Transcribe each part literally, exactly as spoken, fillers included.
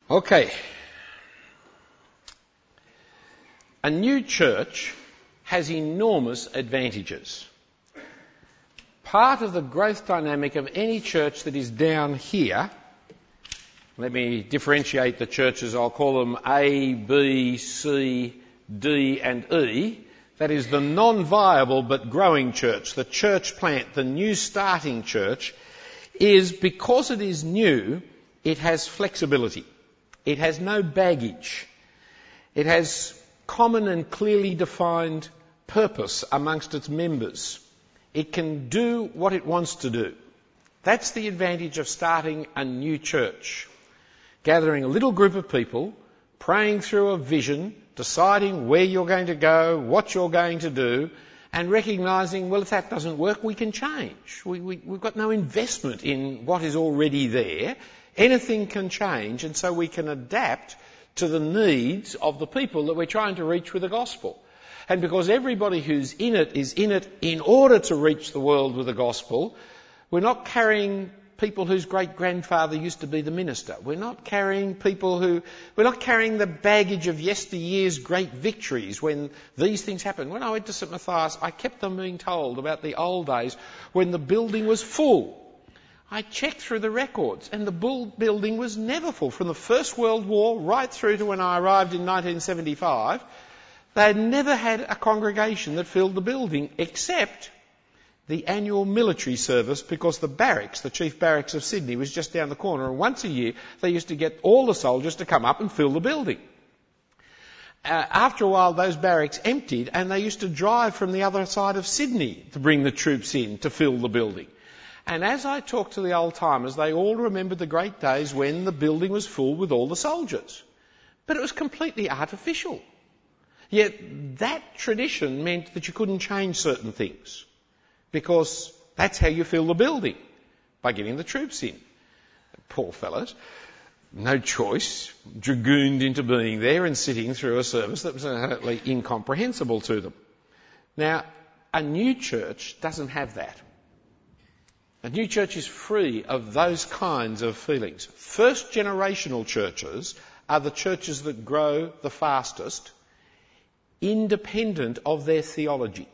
Okay. A new church has enormous advantages. Part of the growth dynamic of any church that is down here, let me differentiate the churches, I'll call them A, B, C, D and E. That is the non-viable but growing church, the church plant, the new starting church, is because it is new, it has flexibility. It has no baggage. It has common and clearly defined purpose amongst its members. It can do what it wants to do. That's the advantage of starting a new church. Gathering a little group of people, praying through a vision, deciding where you're going to go, what you're going to do, and recognising, well, if that doesn't work, we can change. We, we, we've got no investment in what is already there. Anything can change, and so we can adapt to the needs of the people that we're trying to reach with the gospel. And because everybody who's in it is in it in order to reach the world with the gospel, we're not carrying people whose great-grandfather used to be the minister. We're not carrying people who... We're not carrying the baggage of yesteryear's great victories when these things happened. When I went to St Matthias, I kept on being told about the old days when the building was full. I checked through the records and the building was never full. From the First World War right through to when I arrived in nineteen seventy-five, they had never had a congregation that filled the building except the annual military service, because the barracks, the chief barracks of Sydney, was just down the corner, and once a year they used to get all the soldiers to come up and fill the building. Uh, after a while those barracks emptied and they used to drive from the other side of Sydney to bring the troops in to fill the building. And as I talked to the old-timers, they all remembered the great days when the building was full with all the soldiers. But it was completely artificial. Yet that tradition meant that you couldn't change certain things, because that's how you fill the building, by getting the troops in. Poor fellows, no choice, dragooned into being there and sitting through a service that was totally incomprehensible to them. Now, a new church doesn't have that. A new church is free of those kinds of feelings. First generational churches are the churches that grow the fastest, independent of their theology.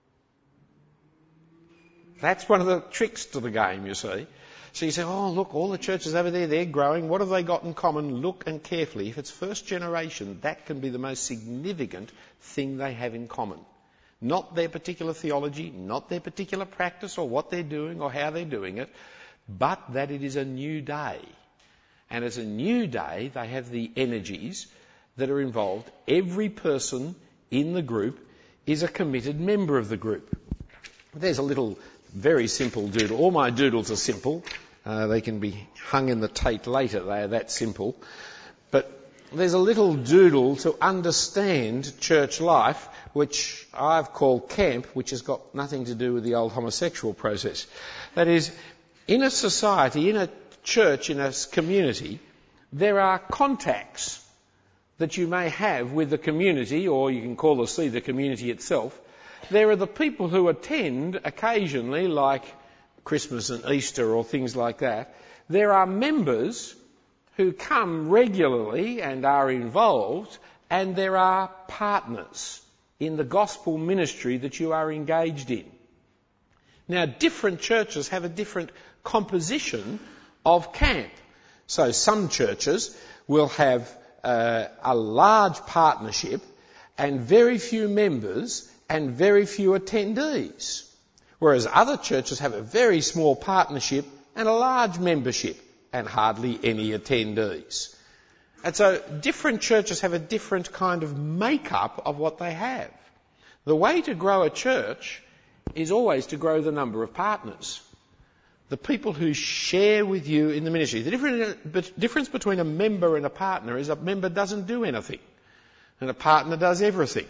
That's one of the tricks to the game, you see. So you say, oh, look, all the churches over there, they're growing. What have they got in common? Look and carefully. If it's first generation, that can be the most significant thing they have in common. Not their particular theology, not their particular practice or what they're doing or how they're doing it, but that it is a new day. And as a new day, they have the energies that are involved. Every person in the group is a committed member of the group. There's a little very simple doodle. All my doodles are simple. Uh, they can be hung in the Tate later. They are that simple. But there's a little doodle to understand church life, which I've called camp, which has got nothing to do with the old homosexual process. That is, in a society, in a church, in a community, there are contacts that you may have with the community, or you can call the see the community itself. There are the people who attend occasionally, like Christmas and Easter or things like that. There are members who come regularly and are involved, and there are partners in the gospel ministry that you are engaged in. Now, different churches have a different composition of camp. So some churches will have uh, a large partnership and very few members and very few attendees, whereas other churches have a very small partnership and a large membership and hardly any attendees. And so different churches have a different kind of makeup of what they have. The way to grow a church is always to grow the number of partners, the people who share with you in the ministry. The difference, difference between a member and a partner is a member doesn't do anything and a partner does everything.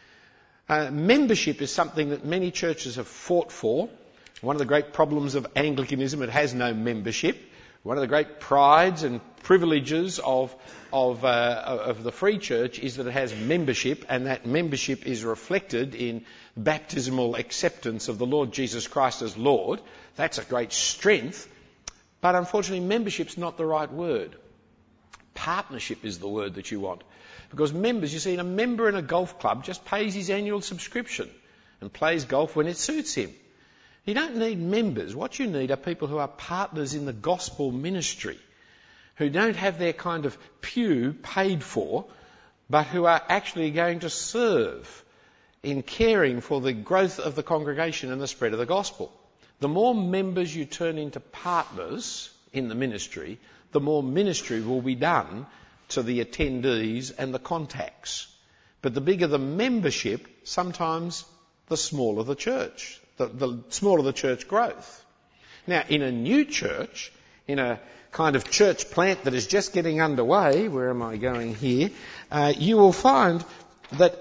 Uh, membership is something that many churches have fought for. One of the great problems of Anglicanism, it has no membership. One of the great prides and privileges of, of, uh, of the Free Church is that it has membership, and that membership is reflected in baptismal acceptance of the Lord Jesus Christ as Lord. That's a great strength, but unfortunately membership's not the right word. Partnership is the word that you want. Because members, you see, a member in a golf club just pays his annual subscription and plays golf when it suits him. You don't need members. What you need are people who are partners in the gospel ministry, who don't have their kind of pew paid for, but who are actually going to serve in caring for the growth of the congregation and the spread of the gospel. The more members you turn into partners in the ministry, the more ministry will be done to the attendees and the contacts. But the bigger the membership, sometimes the smaller the church, the, the smaller the church growth. Now, in a new church, in a kind of church plant that is just getting underway, where am I going here, uh, you will find that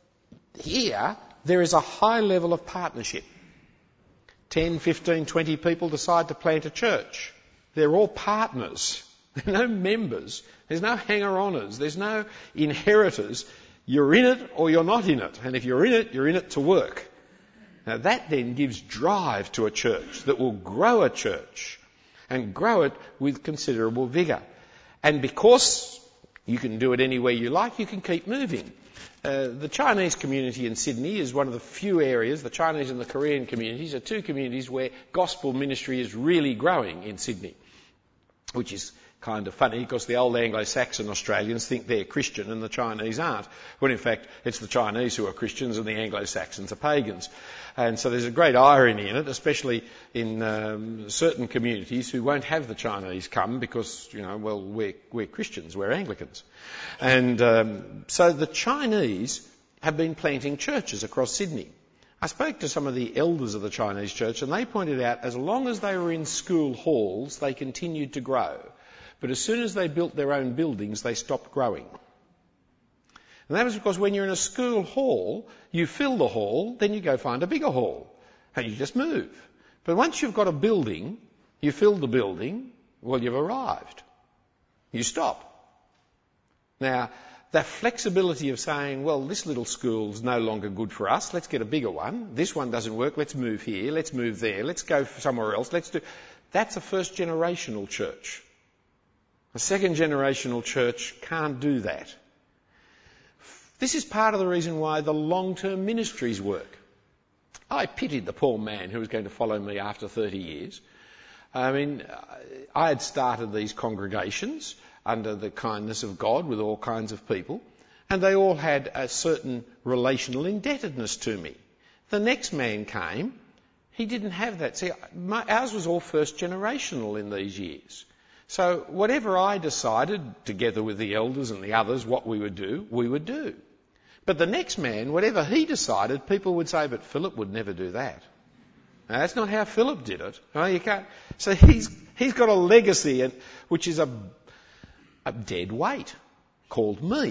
here there is a high level of partnership. ten, fifteen, twenty people decide to plant a church. They're all partners. There are no members. There's no hanger-oners. There's no inheritors. You're in it or you're not in it. And if you're in it, you're in it to work. Now that then gives drive to a church that will grow a church and grow it with considerable vigour. And because you can do it any way you like, you can keep moving. Uh, the Chinese community in Sydney is one of the few areas, the Chinese and the Korean communities are two communities where gospel ministry is really growing in Sydney, which is kind of funny because the old Anglo-Saxon Australians think they're Christian and the Chinese aren't, when in fact it's the Chinese who are Christians and the Anglo-Saxons are pagans. And so there's a great irony in it, especially in um, certain communities who won't have the Chinese come because, you know, well, we're, we're Christians, we're Anglicans. And um, so the Chinese have been planting churches across Sydney. I spoke to some of the elders of the Chinese church and they pointed out as long as they were in school halls, they continued to grow. But as soon as they built their own buildings, they stopped growing. And that was because when you're in a school hall, you fill the hall, then you go find a bigger hall. And you just move. But once you've got a building, you fill the building, well, you've arrived. You stop. Now, that flexibility of saying, well, this little school's no longer good for us, let's get a bigger one. This one doesn't work, let's move here, let's move there, let's go somewhere else, let's do... That's a first generational church. A second generational church can't do that. This is part of the reason why the long-term ministries work. I pitied the poor man who was going to follow me after thirty years. I mean, I had started these congregations under the kindness of God with all kinds of people, and they all had a certain relational indebtedness to me. The next man came, he didn't have that. See, my, ours was all first generational in these years. So whatever I decided, together with the elders and the others, what we would do, we would do. But the next man, whatever he decided, people would say, but Philip would never do that. Now, that's not how Philip did it. Oh, you can't. So he's he's got a legacy, which is a, a dead weight, called me.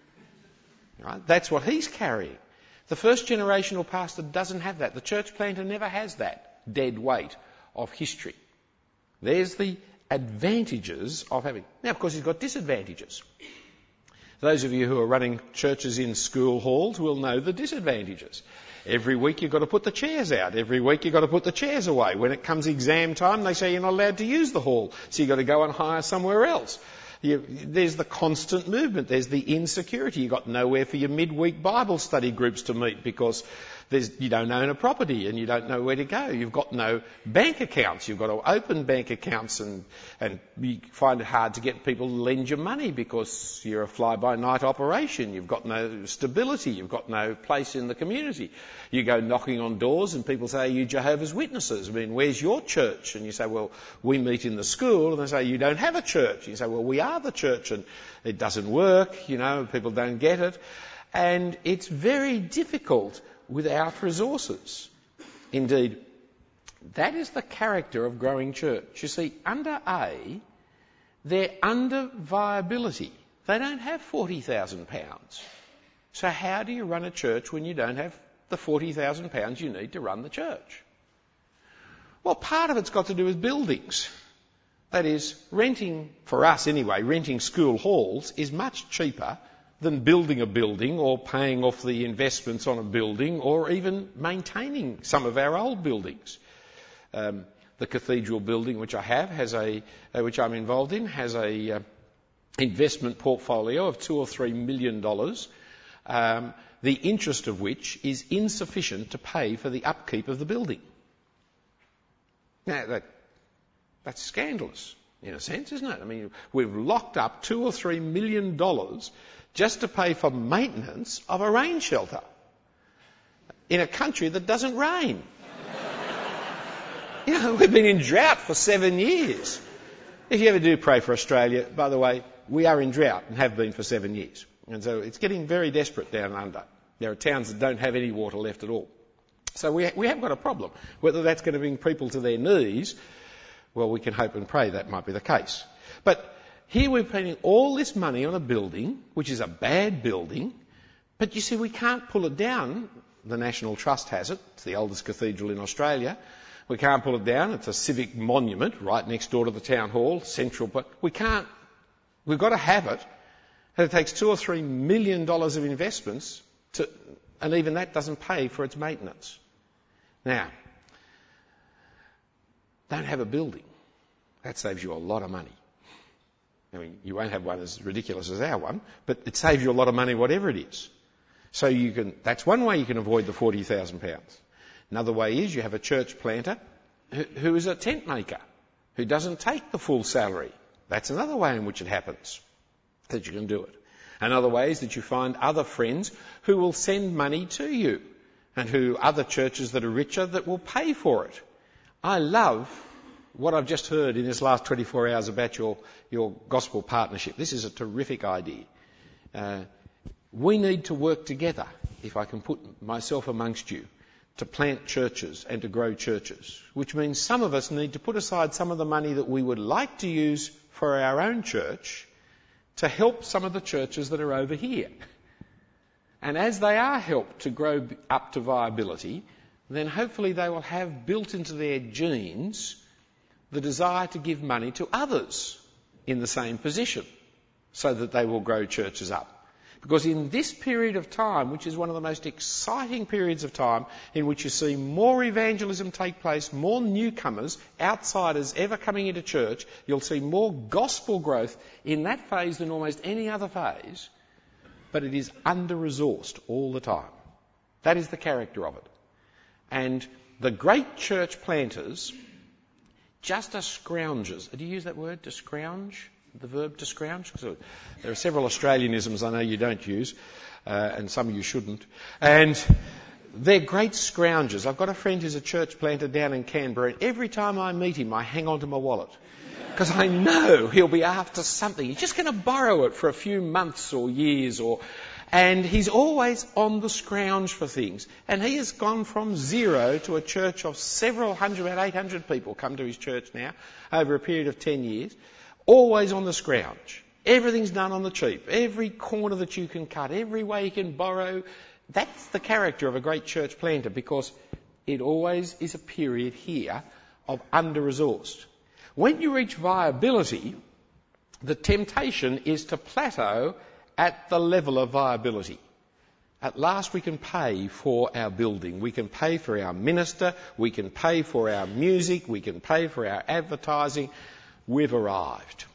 Right? That's what he's carrying. The first generational pastor doesn't have that. The church planter never has that dead weight of history. There's the advantages of having... Now, of course, he's got disadvantages. Those of you who are running churches in school halls will know the disadvantages. Every week you've got to put the chairs out. Every week you've got to put the chairs away. When it comes exam time, they say you're not allowed to use the hall, so you've got to go and hire somewhere else. You, there's the constant movement. There's the insecurity. You've got nowhere for your midweek Bible study groups to meet because there's, you don't own a property and you don't know where to go. You've got no bank accounts. You've got to open bank accounts and, and you find it hard to get people to lend you money because you're a fly-by-night operation. You've got no stability. You've got no place in the community. You go knocking on doors and people say, are you Jehovah's Witnesses? I mean, where's your church? And you say, well, we meet in the school. And they say, you don't have a church. And you say, well, we are the church and it doesn't work. You know, people don't get it. And it's very difficult without resources. Indeed, that is the character of growing church. You see, under A, they're under viability. They don't have forty thousand pounds. So how do you run a church when you don't have the forty thousand pounds you need to run the church? Well, part of it's got to do with buildings. That is, renting, for us anyway, renting school halls is much cheaper than building a building or paying off the investments on a building or even maintaining some of our old buildings. Um, the cathedral building which I have has a, uh, which I'm involved in, has a, uh, investment portfolio of two or three million dollars, um, the interest of which is insufficient to pay for the upkeep of the building. Now, that, that's scandalous in a sense, isn't it? I mean, we've locked up two or three million dollars just to pay for maintenance of a rain shelter in a country that doesn't rain. You know, we've been in drought for seven years. If you ever do pray for Australia, by the way, we are in drought and have been for seven years. And so it's getting very desperate down under. There are towns that don't have any water left at all. So we, we have got a problem. Whether that's going to bring people to their knees, well, we can hope and pray that might be the case. But here we're spending all this money on a building, which is a bad building, but you see, we can't pull it down. The National Trust has it. It's the oldest cathedral in Australia. We can't pull it down. It's a civic monument right next door to the town hall, central. But we can't. We've got to have it. And it takes two or three million dollars of investments, to, and even that doesn't pay for its maintenance. Now, don't have a building. That saves you a lot of money. I mean, you won't have one as ridiculous as our one, but it saves you a lot of money whatever it is. So you can, that's one way you can avoid the forty thousand pounds. Another way is you have a church planter who, who is a tent maker, who doesn't take the full salary. That's another way in which it happens, that you can do it. Another way is that you find other friends who will send money to you, and who other churches that are richer that will pay for it. I love what I've just heard in this last twenty-four hours about your, your gospel partnership. This is a terrific idea. Uh, we need to work together, if I can put myself amongst you, to plant churches and to grow churches, which means some of us need to put aside some of the money that we would like to use for our own church to help some of the churches that are over here. And as they are helped to grow up to viability, then hopefully they will have built into their genes the desire to give money to others in the same position so that they will grow churches up. Because in this period of time, which is one of the most exciting periods of time in which you see more evangelism take place, more newcomers, outsiders ever coming into church, you'll see more gospel growth in that phase than almost any other phase, but it is under-resourced all the time. That is the character of it. And the great church planters just are scroungers. Do you use that word, to scrounge? The verb to scrounge? So there are several Australianisms I know you don't use, uh, and some you shouldn't. And they're great scroungers. I've got a friend who's a church planter down in Canberra, and every time I meet him, I hang on to my wallet. Because I know he'll be after something. He's just going to borrow it for a few months or years, or, and he's always on the scrounge for things. And he has gone from zero to a church of several hundred, about eight hundred people come to his church now over a period of ten years. Always on the scrounge. Everything's done on the cheap. Every corner that you can cut, every way you can borrow. That's the character of a great church planter, because it always is a period here of under-resourced. When you reach viability, the temptation is to plateau at the level of viability. At last we can pay for our building, we can pay for our minister, we can pay for our music, we can pay for our advertising. We've arrived.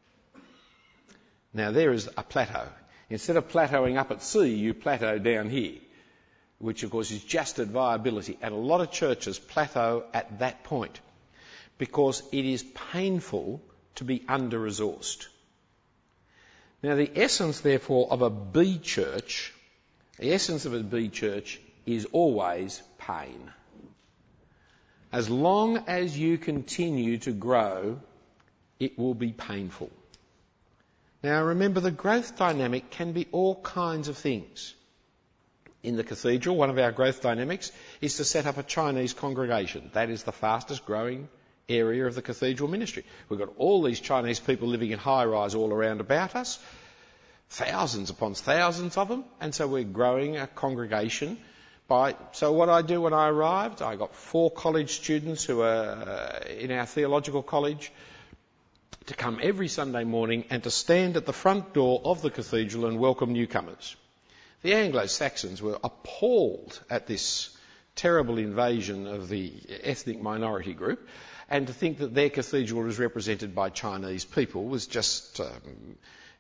Now there is a plateau. Instead of plateauing up at sea, you plateau down here, which of course is just at viability. And a lot of churches plateau at that point because it is painful to be under-resourced. Now the essence, therefore, of a B church, the essence of a B church is always pain. As long as you continue to grow, it will be painful. Now remember, the growth dynamic can be all kinds of things. In the cathedral, one of our growth dynamics is to set up a Chinese congregation. That is the fastest growing area of the cathedral ministry. We've got all these Chinese people living in high-rise all around about us, thousands upon thousands of them, and so we're growing a congregation. By, so what I do when I arrived, I got four college students who are uh, in our theological college to come every Sunday morning and to stand at the front door of the cathedral and welcome newcomers. The Anglo-Saxons were appalled at this terrible invasion of the ethnic minority group, and to think that their cathedral was represented by Chinese people was just, um,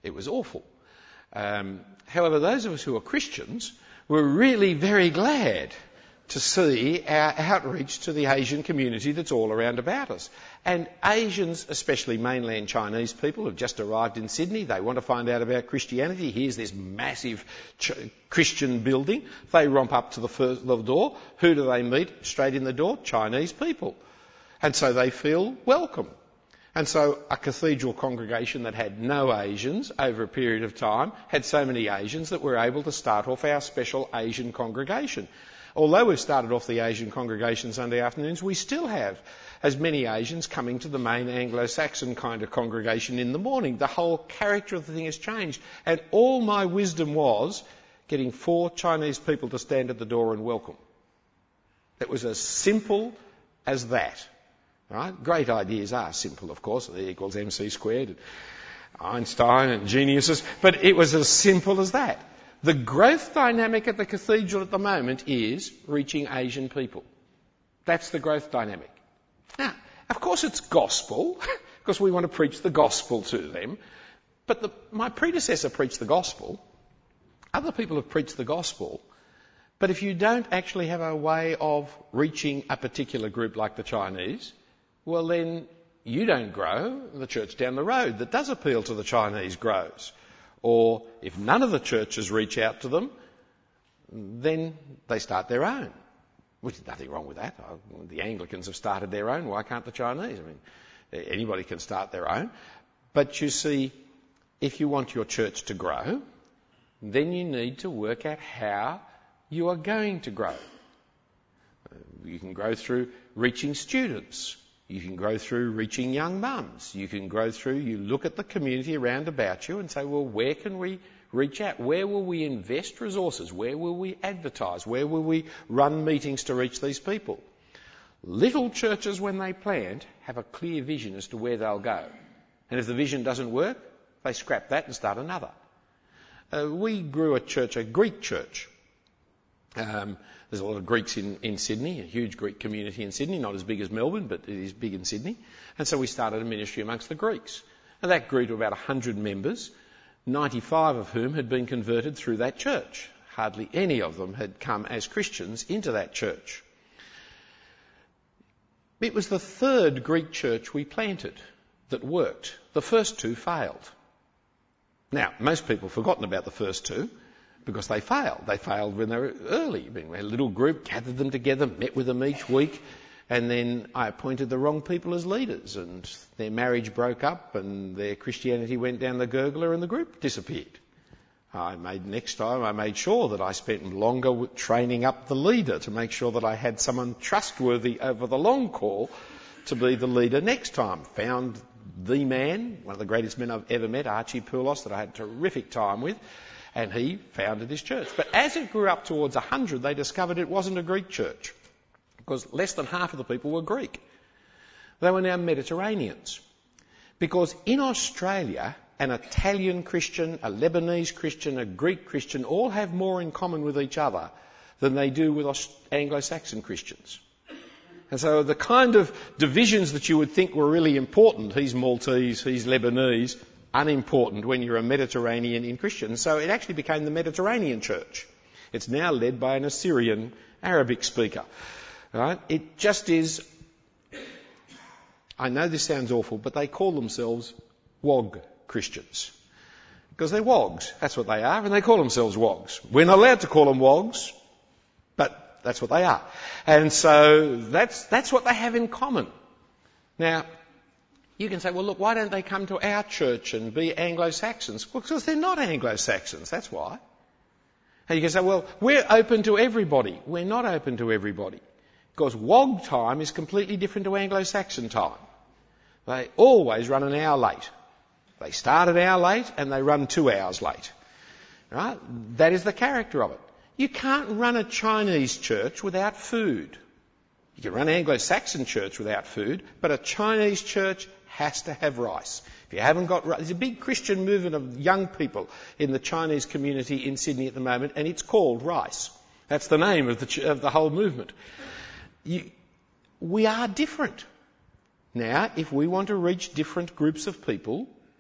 It was awful. Um, however, those of us who are Christians were really very glad to see our outreach to the Asian community that's all around about us. And Asians, especially mainland Chinese people, have just arrived in Sydney. They want to find out about Christianity. Here's this massive ch- Christian building. They romp up to the first the door. Who do they meet straight in the door? Chinese people. And so they feel welcome. And so a cathedral congregation that had no Asians over a period of time had so many Asians that we're able to start off our special Asian congregation. Although we've started off the Asian congregation Sunday afternoons, we still have as many Asians coming to the main Anglo-Saxon kind of congregation in the morning. The whole character of the thing has changed. And all my wisdom was getting four Chinese people to stand at the door and welcome. It was as simple as that. Right? Great ideas are simple, of course. E equals mc squared, and Einstein and geniuses. But it was as simple as that. The growth dynamic at the cathedral at the moment is reaching Asian people. That's the growth dynamic. Now, of course it's gospel, because we want to preach the gospel to them. But the, my predecessor preached the gospel. Other people have preached the gospel. But if you don't actually have a way of reaching a particular group like the Chinese, well then you don't grow. The church down the road that does appeal to the Chinese grows. Or if none of the churches reach out to them, then they start their own. Which is nothing wrong with that. The Anglicans have started their own. Why can't the Chinese? I mean, anybody can start their own. But you see, if you want your church to grow, then you need to work out how you are going to grow. You can grow through reaching students. You can grow through reaching young mums. You can grow through, you look at the community around about you and say, well, where can we reach out? Where will we invest resources? Where will we advertise? Where will we run meetings to reach these people? Little churches, when they plant, have a clear vision as to where they'll go. And if the vision doesn't work, they scrap that and start another. Uh, we grew a church, a Greek church. Um, there's a lot of Greeks in, in Sydney, a huge Greek community in Sydney, not as big as Melbourne, but it is big in Sydney. And so we started a ministry amongst the Greeks. And that grew to about one hundred members, ninety-five of whom had been converted through that church. Hardly any of them had come as Christians into that church. It was the third Greek church we planted that worked. The first two failed. Now, most people have forgotten about the first two, because they failed. They failed when they were early. We had a little group, gathered them together, met with them each week, and then I appointed the wrong people as leaders, and their marriage broke up, and their Christianity went down the gurgler, and the group disappeared. I made next time I made sure that I spent longer training up the leader to make sure that I had someone trustworthy over the long call to be the leader next time. Found the man, one of the greatest men I've ever met, Archie Poulos, that I had a terrific time with. And he founded his church. But as it grew up towards one hundred, they discovered it wasn't a Greek church, because less than half of the people were Greek. They were now Mediterraneans. Because in Australia, an Italian Christian, a Lebanese Christian, a Greek Christian all have more in common with each other than they do with Anglo-Saxon Christians. And so the kind of divisions that you would think were really important, he's Maltese, he's Lebanese, unimportant when you're a Mediterranean in Christian. So it actually became the Mediterranean Church. It's now led by an Assyrian Arabic speaker. Right? It just is, I know this sounds awful, but they call themselves WOG Christians. Because they're WOGs. That's what they are, and they call themselves WOGs. We're not allowed to call them WOGs, but that's what they are. And so that's, that's what they have in common. Now, you can say, well, look, why don't they come to our church and be Anglo-Saxons? Well, because they're not Anglo-Saxons, that's why. And you can say, well, we're open to everybody. We're not open to everybody. Because WOG time is completely different to Anglo-Saxon time. They always run an hour late. They start an hour late and they run two hours late. Right? That is the character of it. You can't run a Chinese church without food. You can run an Anglo-Saxon church without food, but a Chinese church has to have rice. If you haven't got rice, there's a big Christian movement of young people in the Chinese community in Sydney at the moment, and it's called Rice. That's the name of the, ch- of the whole movement. You, we are different. Now, if we want to reach different groups of people,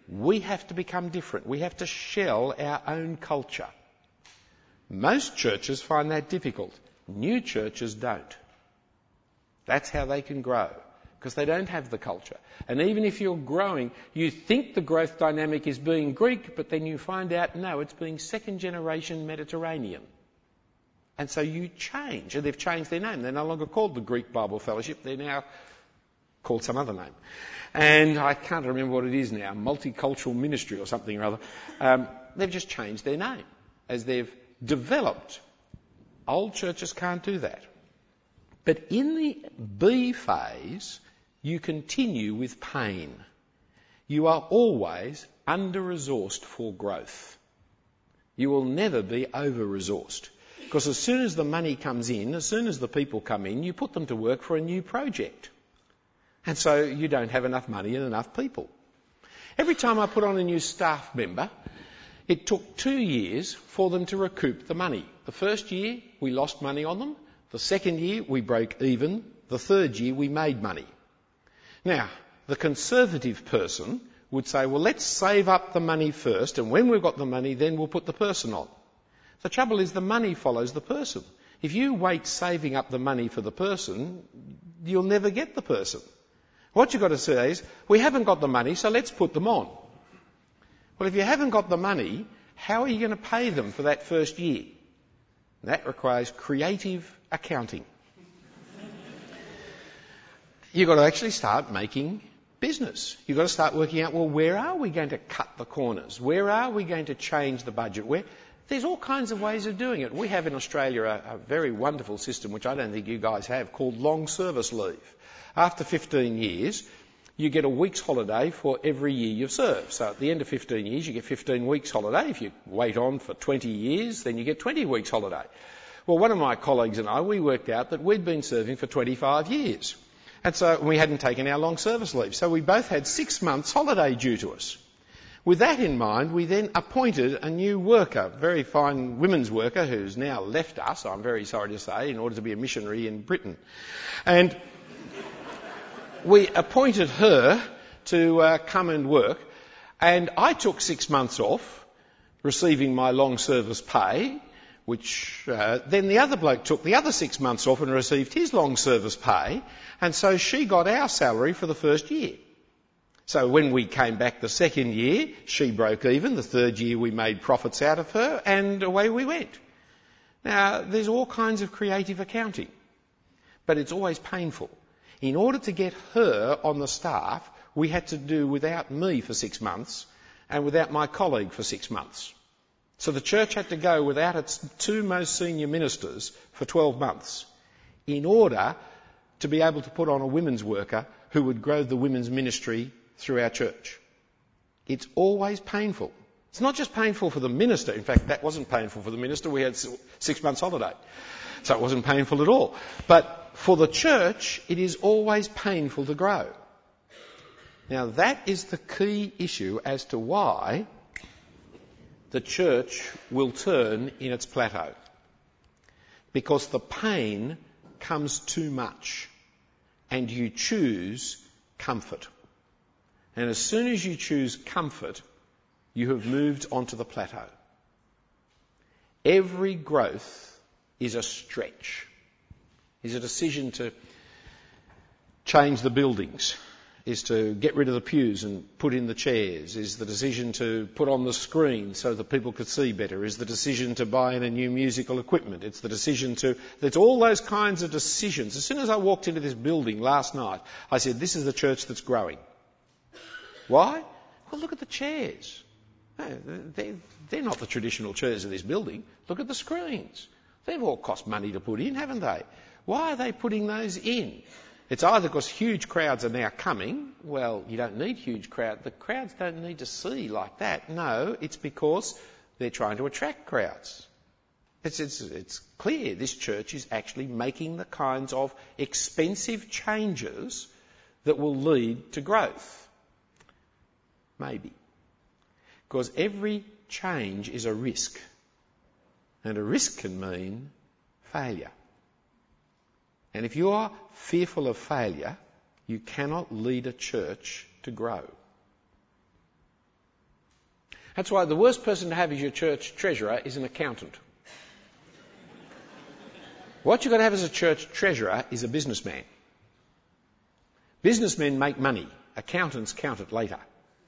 we have to become different. We have to shell our own culture. Most churches find that difficult. New churches don't. That's how they can grow, because they don't have the culture. And even if you're growing, you think the growth dynamic is being Greek, but then you find out, no, it's being second generation Mediterranean. And so you change, and they've changed their name. They're no longer called the Greek Bible Fellowship, they're now called some other name. And I can't remember what it is now, Multicultural Ministry or something or other. Um, they've just changed their name as they've developed. Old churches can't do that. But in the B phase, you continue with pain. You are always under-resourced for growth. You will never be over-resourced. Because as soon as the money comes in, as soon as the people come in, you put them to work for a new project. And so you don't have enough money and enough people. Every time I put on a new staff member, it took two years for them to recoup the money. The first year, we lost money on them. The second year, we broke even. The third year, we made money. Now, the conservative person would say, well, let's save up the money first, and when we've got the money, then we'll put the person on. The trouble is the money follows the person. If you wait saving up the money for the person, you'll never get the person. What you've got to say is, we haven't got the money, so let's put them on. Well, if you haven't got the money, how are you going to pay them for that first year? That requires creative accounting. You've got to actually start making business. You've got to start working out, well, where are we going to cut the corners? Where are we going to change the budget? Where? There's all kinds of ways of doing it. We have in Australia a, a very wonderful system, which I don't think you guys have, called long service leave. After fifteen years, you get a week's holiday for every year you've served. So at the end of fifteen years, you get fifteen weeks holiday. If you wait on for twenty years, then you get twenty weeks holiday. Well, one of my colleagues and I, we worked out that we'd been serving for twenty-five years. And so we hadn't taken our long service leave. So we both had six months holiday due to us. With that in mind, we then appointed a new worker, a very fine women's worker who's now left us, I'm very sorry to say, in order to be a missionary in Britain. And we appointed her to uh, come and work, and I took six months off, receiving my long service pay, which uh, then the other bloke took the other six months off and received his long service pay, and so she got our salary for the first year. So when we came back the second year, she broke even. The third year we made profits out of her, and away we went. Now, there's all kinds of creative accounting, but it's always painful. In order to get her on the staff, we had to do without me for six months and without my colleague for six months. So the church had to go without its two most senior ministers for twelve months in order to be able to put on a women's worker who would grow the women's ministry through our church. It's always painful. It's not just painful for the minister. In fact, that wasn't painful for the minister. We had six months holiday. So it wasn't painful at all. But for the church, it is always painful to grow. Now, that is the key issue as to why the church will turn in its plateau. Because the pain comes too much, and you choose comfort. And as soon as you choose comfort, you have moved onto the plateau. Every growth is a stretch, is a decision to change the buildings, is to get rid of the pews and put in the chairs, is the decision to put on the screen so that people could see better, is the decision to buy in a new musical equipment, it's the decision to... It's all those kinds of decisions. As soon as I walked into this building last night, I said, this is the church that's growing. Why? Well, look at the chairs. They're not the traditional chairs of this building. Look at the screens. They've all cost money to put in, haven't they? Why are they putting those in? It's either because huge crowds are now coming. Well, you don't need huge crowds. The crowds don't need to see like that. No, it's because they're trying to attract crowds. It's, it's, it's clear this church is actually making the kinds of expensive changes that will lead to growth. Maybe. Because every change is a risk. And a risk can mean failure. And if you are fearful of failure, you cannot lead a church to grow. That's why the worst person to have as your church treasurer is an accountant. What you've got to have as a church treasurer is a businessman. Businessmen make money. Accountants count it later.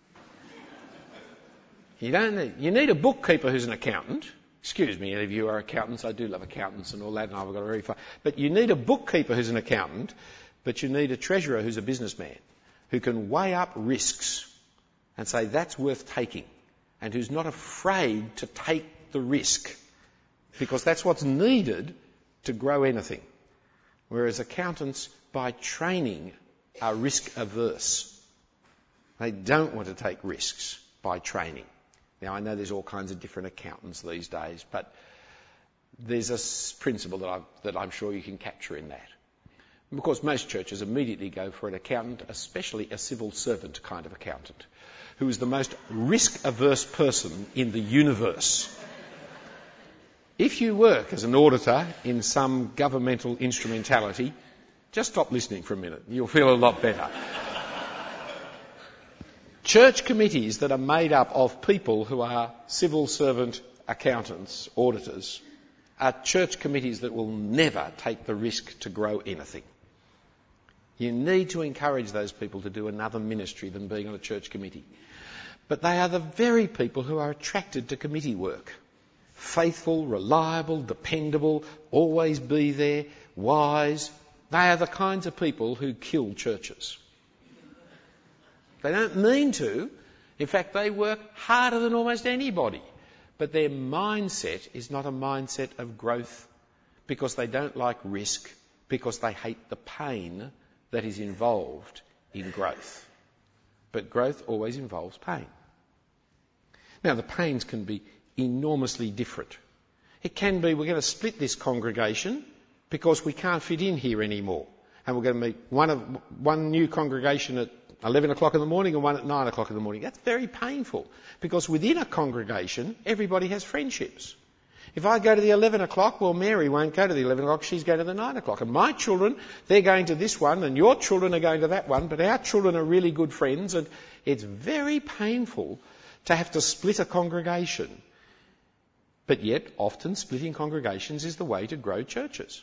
You don't need, you need a bookkeeper who's an accountant. Excuse me, any of you are accountants. I do love accountants and all that, and I've got a very far. But you need a bookkeeper who's an accountant, but you need a treasurer who's a businessman, who can weigh up risks and say that's worth taking, and who's not afraid to take the risk, because that's what's needed to grow anything. Whereas accountants, by training, are risk averse. They don't want to take risks by training. Now, I know there's all kinds of different accountants these days, but there's a principle that, I've, that I'm sure you can capture in that. And of course, most churches immediately go for an accountant, especially a civil servant kind of accountant, who is the most risk-averse person in the universe. If you work as an auditor in some governmental instrumentality, just stop listening for a minute. You'll feel a lot better. Church committees that are made up of people who are civil servant accountants, auditors, are church committees that will never take the risk to grow anything. You need to encourage those people to do another ministry than being on a church committee. But they are the very people who are attracted to committee work. Faithful, reliable, dependable, always be there, wise. They are the kinds of people who kill churches. They don't mean to. In fact, they work harder than almost anybody. But their mindset is not a mindset of growth, because they don't like risk, because they hate the pain that is involved in growth. But growth always involves pain. Now, the pains can be enormously different. It can be, we're going to split this congregation because we can't fit in here anymore. And we're going to meet one, of, one new congregation at eleven o'clock in the morning and one at nine o'clock in the morning. That's very painful, because within a congregation, everybody has friendships. If I go to the eleven o'clock, well, Mary won't go to the eleven o'clock, she's going to the nine o'clock. And my children, they're going to this one, and your children are going to that one, but our children are really good friends, and it's very painful to have to split a congregation. But yet, often splitting congregations is the way to grow churches.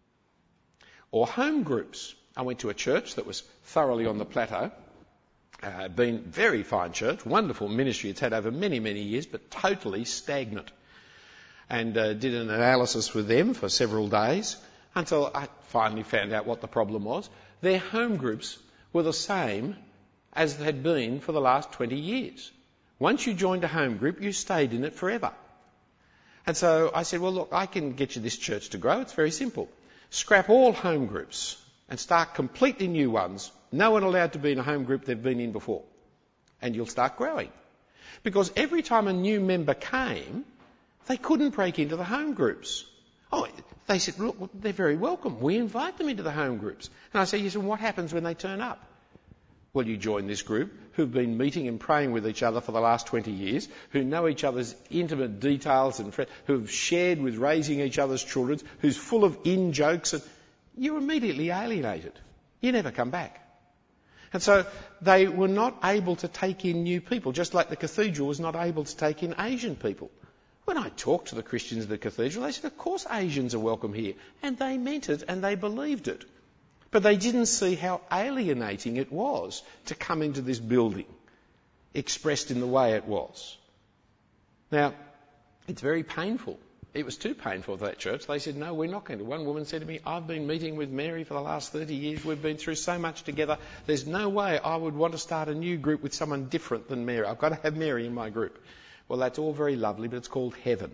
Or home groups. I went to a church that was thoroughly on the plateau. Uh, been very fine church, wonderful ministry it's had over many, many years, but totally stagnant. And uh, did an analysis with them for several days until I finally found out what the problem was. Their home groups were the same as they had been for the last twenty years. Once you joined a home group, you stayed in it forever. And so I said, well, look, I can get you this church to grow. It's very simple. Scrap all home groups and start completely new ones. No one allowed to be in a home group they've been in before. And you'll start growing. Because every time a new member came, they couldn't break into the home groups. Oh, they said, look, they're very welcome. We invite them into the home groups. And I said, yes, and what happens when they turn up? Well, you join this group who've been meeting and praying with each other for the last twenty years, who know each other's intimate details and who've shared with raising each other's children, who's full of in-jokes, and you're immediately alienated. You never come back. And so they were not able to take in new people, just like the cathedral was not able to take in Asian people. When I talked to the Christians of the cathedral, they said, of course Asians are welcome here. And they meant it and they believed it. But they didn't see how alienating it was to come into this building, expressed in the way it was. Now, it's very painful. It was too painful for that church. They said, no, we're not going to. One woman said to me, I've been meeting with Mary for the last thirty years. We've been through so much together. There's no way I would want to start a new group with someone different than Mary. I've got to have Mary in my group. Well, that's all very lovely, but it's called heaven.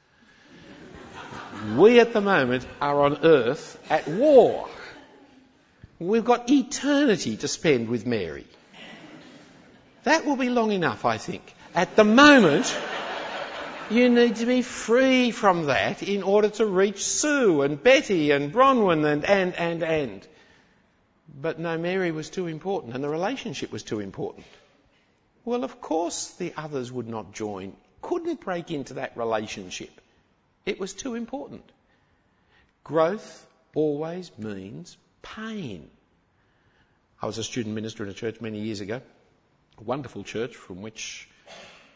We at the moment are on earth at war. We've got eternity to spend with Mary. That will be long enough, I think. At the moment, you need to be free from that in order to reach Sue and Betty and Bronwyn and, and, and, and. But no, Mary was too important and the relationship was too important. Well, of course the others would not join, couldn't break into that relationship. It was too important. Growth always means pain. I was a student minister in a church many years ago, a wonderful church from which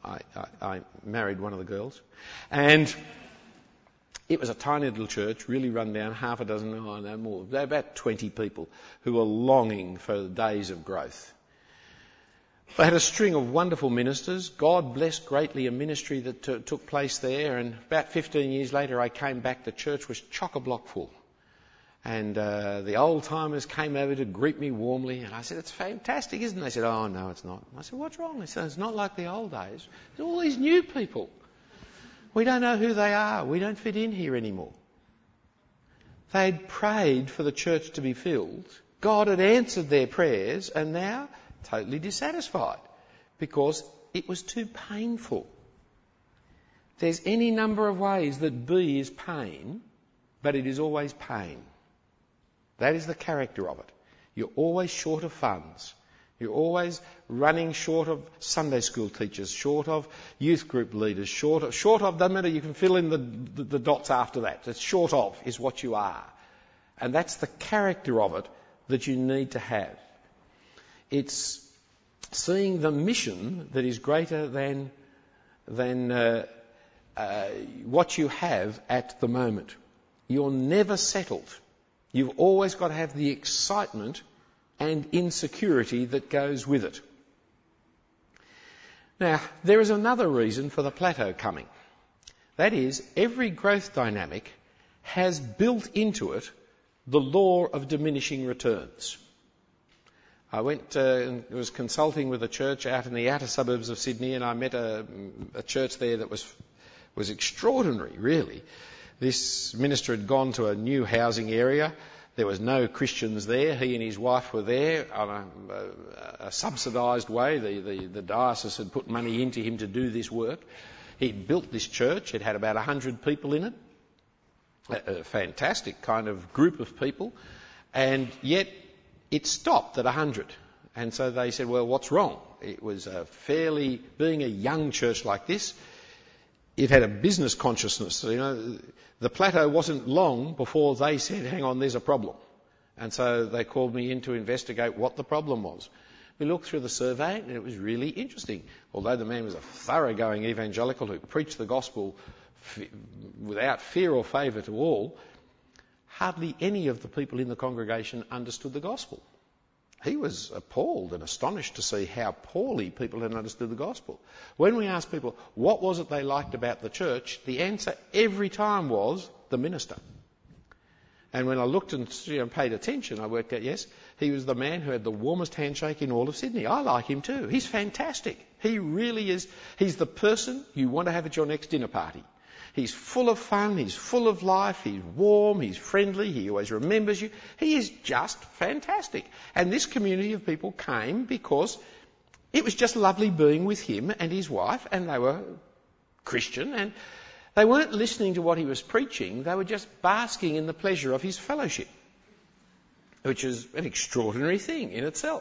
I, I, I married one of the girls. And it was a tiny little church, really run down, half a dozen, oh no more, about twenty people who were longing for the days of growth. They had a string of wonderful ministers. God blessed greatly a ministry that t- took place there. And about fifteen years later, I came back. The church was chock-a-block full. And uh, the old-timers came over to greet me warmly. And I said, it's fantastic, isn't it? They said, oh, no, it's not. I said, what's wrong? They said, it's not like the old days. There's all these new people. We don't know who they are. We don't fit in here anymore. They'd prayed for the church to be filled. God had answered their prayers, and now totally dissatisfied because it was too painful. There's any number of ways that B is pain, but it is always pain. That is the character of it. You're always short of funds. You're always running short of Sunday school teachers, short of youth group leaders, short of, short of, doesn't matter, you can fill in the, the, the dots after that. It's short of is what you are. And that's the character of it that you need to have. It's seeing the mission that is greater than, than uh, uh, what you have at the moment. You're never settled. You've always got to have the excitement and insecurity that goes with it. Now, there is another reason for the plateau coming. That is, every growth dynamic has built into it the law of diminishing returns. I went uh, and was consulting with a church out in the outer suburbs of Sydney, and I met a, a church there that was was extraordinary, really. This minister had gone to a new housing area. There was no Christians there. He and his wife were there on a, a, a subsidised way. The, the, the diocese had put money into him to do this work. He'd built this church. It had about one hundred people in it. A, a fantastic kind of group of people. And yet it stopped at one hundred. And so they said, well, what's wrong? It was a fairly, being a young church like this, it had a business consciousness. You know, the plateau wasn't long before they said, hang on, there's a problem. And so they called me in to investigate what the problem was. We looked through the survey and it was really interesting. Although the man was a thoroughgoing evangelical who preached the gospel f- without fear or favour to all, hardly any of the people in the congregation understood the gospel. He was appalled and astonished to see how poorly people had understood the gospel. When we asked people what was it they liked about the church, the answer every time was the minister. And when I looked and you know, paid attention, I worked out, yes, he was the man who had the warmest handshake in all of Sydney. I like him too. He's fantastic. He really is. He's the person you want to have at your next dinner party. He's full of fun, he's full of life, he's warm, he's friendly, he always remembers you. He is just fantastic. And this community of people came because it was just lovely being with him and his wife, and they were Christian, and they weren't listening to what he was preaching, they were just basking in the pleasure of his fellowship, which is an extraordinary thing in itself.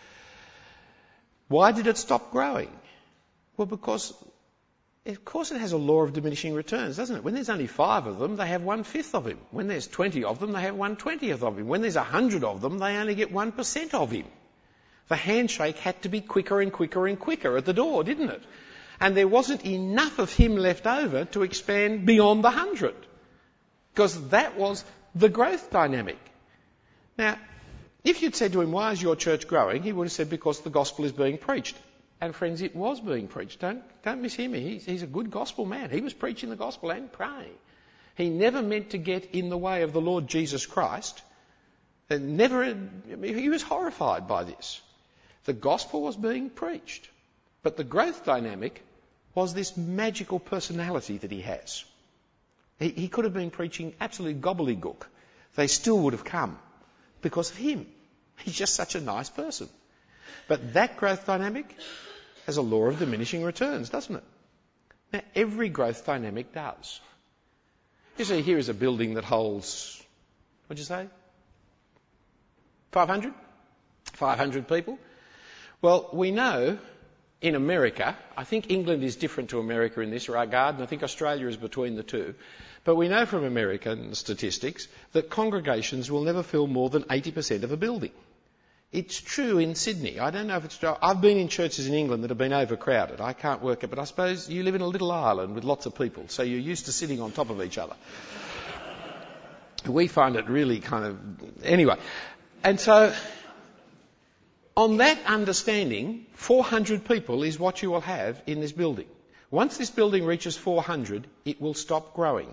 Why did it stop growing? Well, because of course it has a law of diminishing returns, doesn't it? When there's only five of them, they have one-fifth of him. When there's twenty of them, they have one-twentieth of him. When there's a hundred of them, they only get one percent of him. The handshake had to be quicker and quicker and quicker at the door, didn't it? And there wasn't enough of him left over to expand beyond the hundred. Because that was the growth dynamic. Now, if you'd said to him, why is your church growing? He would have said, because the gospel is being preached. And friends, it was being preached. Don't, don't mishear me. He's, he's a good gospel man. He was preaching the gospel and praying. He never meant to get in the way of the Lord Jesus Christ. And never, he was horrified by this. The gospel was being preached. But the growth dynamic was this magical personality that he has. He, he could have been preaching absolute gobbledygook. They still would have come because of him. He's just such a nice person. But that growth dynamic has a law of diminishing returns, doesn't it? Now, every growth dynamic does. You see, here is a building that holds, what'd you say? five hundred? five hundred people? Well, we know in America, I think England is different to America in this regard, and I think Australia is between the two, but we know from American statistics that congregations will never fill more than eighty percent of a building. It's true in Sydney. I don't know if it's true. I've been in churches in England that have been overcrowded. I can't work it, but I suppose you live in a little island with lots of people, so you're used to sitting on top of each other. We find it really kind of... Anyway, and so on that understanding, four hundred people is what you will have in this building. Once this building reaches four hundred, it will stop growing.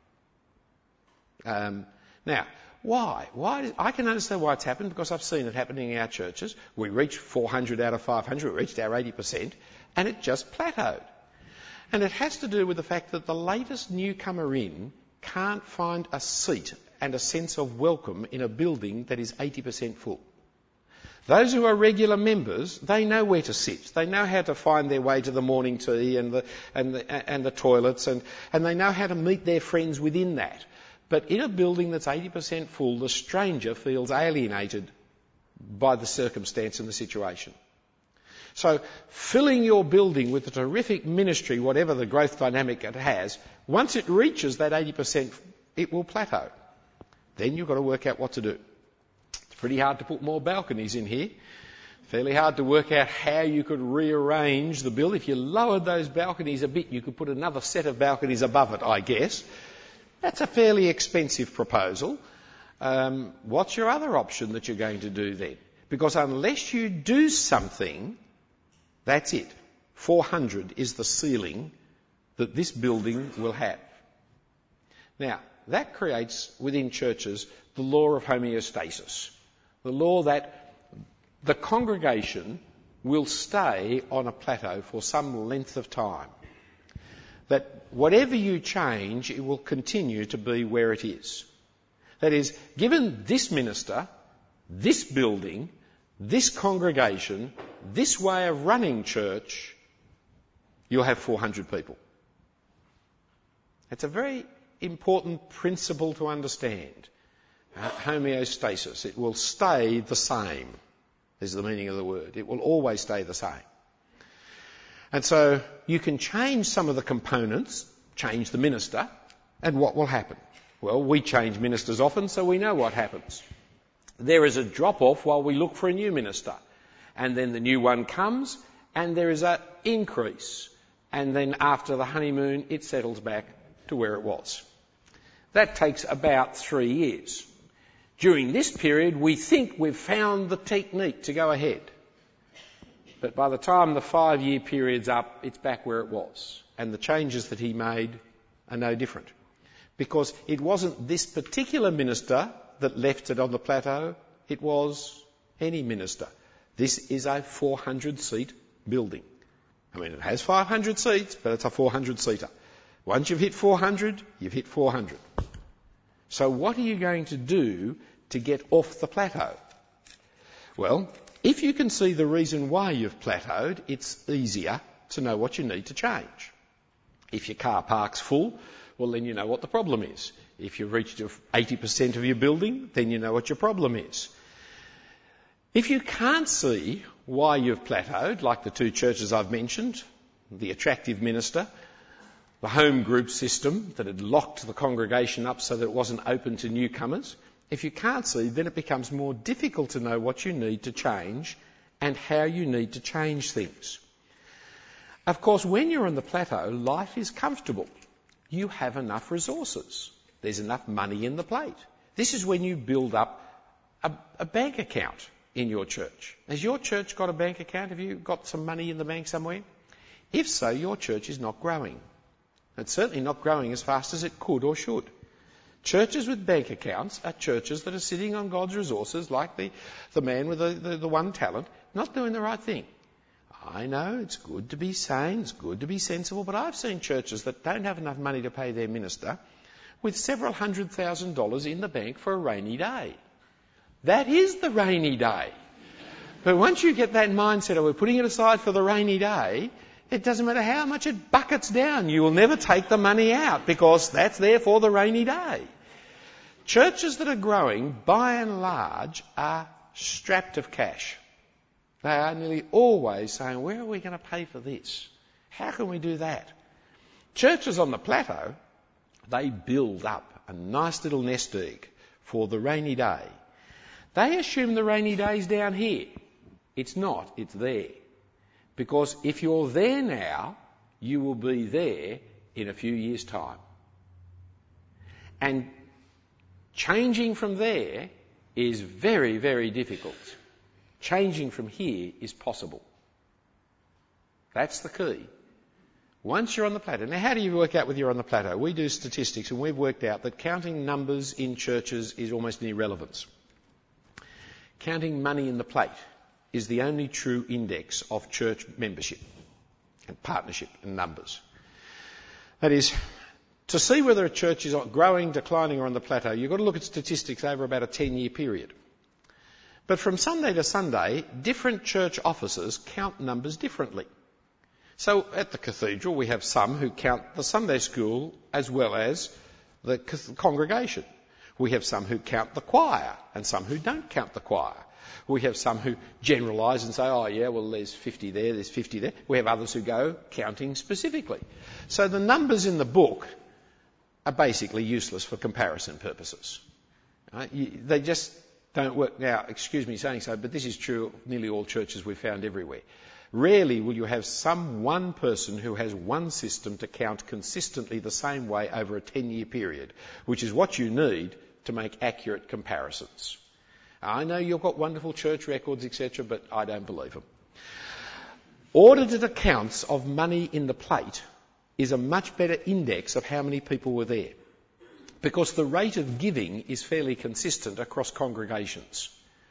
Um, now, why? Why? I can understand why it's happened, because I've seen it happening in our churches. We reached four hundred out of five hundred, we reached our eighty percent, and it just plateaued. And it has to do with the fact that the latest newcomer in can't find a seat and a sense of welcome in a building that is eighty percent full. Those who are regular members, they know where to sit. They know how to find their way to the morning tea and the, and the, and the toilets, and, and they know how to meet their friends within that. But in a building that's eighty percent full, the stranger feels alienated by the circumstance and the situation. So filling your building with a terrific ministry, whatever the growth dynamic it has, once it reaches that eighty percent, it will plateau. Then you've got to work out what to do. It's pretty hard to put more balconies in here. Fairly hard to work out how you could rearrange the build. If you lowered those balconies a bit, you could put another set of balconies above it, I guess. That's a fairly expensive proposal. Um, what's your other option that you're going to do then? Because unless you do something, that's it. four hundred is the ceiling that this building will have. Now, that creates within churches the law of homeostasis, the law that the congregation will stay on a plateau for some length of time. That whatever you change, it will continue to be where it is. That is, given this minister, this building, this congregation, this way of running church, you'll have four hundred people. It's a very important principle to understand. Uh, homeostasis. It will stay the same, is the meaning of the word. It will always stay the same. And so you can change some of the components, change the minister, and what will happen? Well, we change ministers often, so we know what happens. There is a drop-off while we look for a new minister. And then the new one comes, and there is an increase. And then after the honeymoon, it settles back to where it was. That takes about three years. During this period, we think we've found the technique to go ahead. But by the time the five-year period's up, it's back where it was. And the changes that he made are no different. Because it wasn't this particular minister that left it on the plateau, it was any minister. This is a four hundred seat building. I mean, it has five hundred seats, but it's a four hundred seater. Once you've hit four hundred, you've hit four hundred. So what are you going to do to get off the plateau? Well, if you can see the reason why you've plateaued, it's easier to know what you need to change. If your car park's full, well, then you know what the problem is. If you've reached eighty percent of your building, then you know what your problem is. If you can't see why you've plateaued, like the two churches I've mentioned, the attractive minister, the home group system that had locked the congregation up so that it wasn't open to newcomers, if you can't see, then it becomes more difficult to know what you need to change and how you need to change things. Of course, when you're on the plateau, life is comfortable. You have enough resources. There's enough money in the plate. This is when you build up a, a bank account in your church. Has your church got a bank account? Have you got some money in the bank somewhere? If so, your church is not growing. It's certainly not growing as fast as it could or should. Churches with bank accounts are churches that are sitting on God's resources, like the, the man with the, the, the one talent, not doing the right thing. I know it's good to be sane, it's good to be sensible, but I've seen churches that don't have enough money to pay their minister with several hundred thousand dollars in the bank for a rainy day. That is the rainy day. But once you get that mindset of we're putting it aside for the rainy day, it doesn't matter how much it buckets down. You will never take the money out because that's there for the rainy day. Churches that are growing, by and large, are strapped of cash. They are nearly always saying, where are we going to pay for this? How can we do that? Churches on the plateau, they build up a nice little nest egg for the rainy day. They assume the rainy day's down here. It's not, it's there. Because if you're there now, you will be there in a few years' time. And changing from there is very, very difficult. Changing from here is possible. That's the key. Once you're on the plateau. Now, how do you work out whether you're on the plateau? We do statistics, and we've worked out that counting numbers in churches is almost an irrelevance. Counting money in the plate is the only true index of church membership and partnership and numbers. That is, to see whether a church is growing, declining or on the plateau, you've got to look at statistics over about a ten-year period. But from Sunday to Sunday, different church officers count numbers differently. So at the cathedral, we have some who count the Sunday school as well as the congregation. We have some who count the choir and some who don't count the choir. We have some who generalise and say, oh yeah, well there's fifty there, there's fifty there. We have others who go counting specifically. So the numbers in the book are basically useless for comparison purposes. Right? You, they just don't work. Now, excuse me saying so, but this is true of nearly all churches we've found everywhere. Rarely will you have some one person who has one system to count consistently the same way over a ten-year period, which is what you need to make accurate comparisons. I know you've got wonderful church records, et cetera, but I don't believe them. Audited accounts of money in the plate is a much better index of how many people were there, because the rate of giving is fairly consistent across congregations.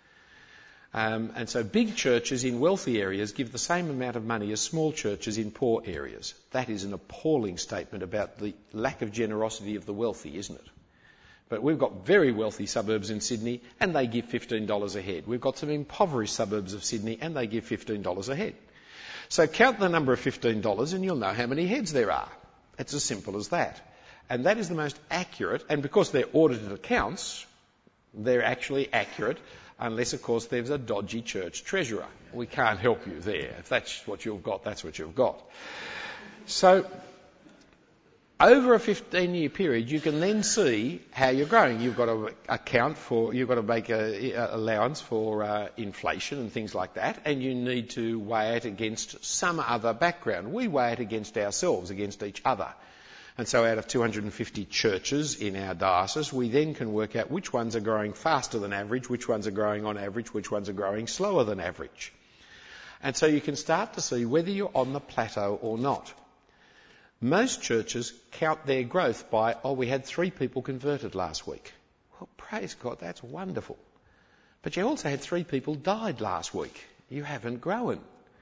Um, and so big churches in wealthy areas give the same amount of money as small churches in poor areas. That is an appalling statement about the lack of generosity of the wealthy, isn't it? But we've got very wealthy suburbs in Sydney and they give fifteen dollars a head. We've got some impoverished suburbs of Sydney and they give fifteen dollars a head. So count the number of fifteen dollars and you'll know how many heads there are. It's as simple as that. And that is the most accurate, and because they're audited accounts, they're actually accurate, unless, of course, there's a dodgy church treasurer. We can't help you there. If that's what you've got, that's what you've got. So, over a fifteen-year period, you can then see how you're growing. You've got to account for, you've got to make an allowance for uh, inflation and things like that, and you need to weigh it against some other background. We weigh it against ourselves, against each other. And so out of two hundred fifty churches in our diocese, we then can work out which ones are growing faster than average, which ones are growing on average, which ones are growing slower than average. And so you can start to see whether you're on the plateau or not. Most churches count their growth by, oh, we had three people converted last week. Well, praise God, that's wonderful. But you also had three people died last week. You haven't grown.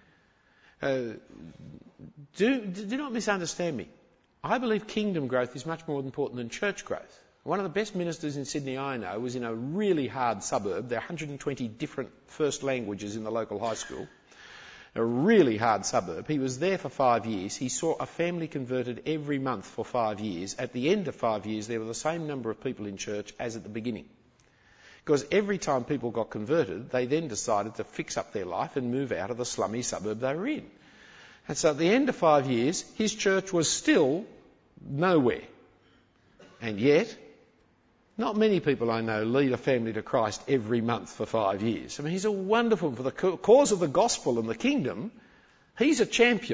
Uh, do, do not misunderstand me. I believe kingdom growth is much more important than church growth. One of the best ministers in Sydney I know was in a really hard suburb. There are one hundred twenty different first languages in the local high school. A really hard suburb. He was there for five years. He saw a family converted every month for five years. At the end of five years, there were the same number of people in church as at the beginning. Because every time people got converted, they then decided to fix up their life and move out of the slummy suburb they were in. And so at the end of five years, his church was still nowhere. And yet, not many people I know lead a family to Christ every month for five years. I mean, he's a wonderful, for the cause of the gospel and the kingdom, he's a champion.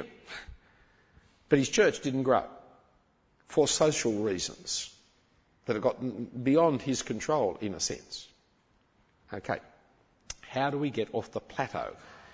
But his church didn't grow for social reasons that have got beyond his control, in a sense. Okay, how do we get off the plateau?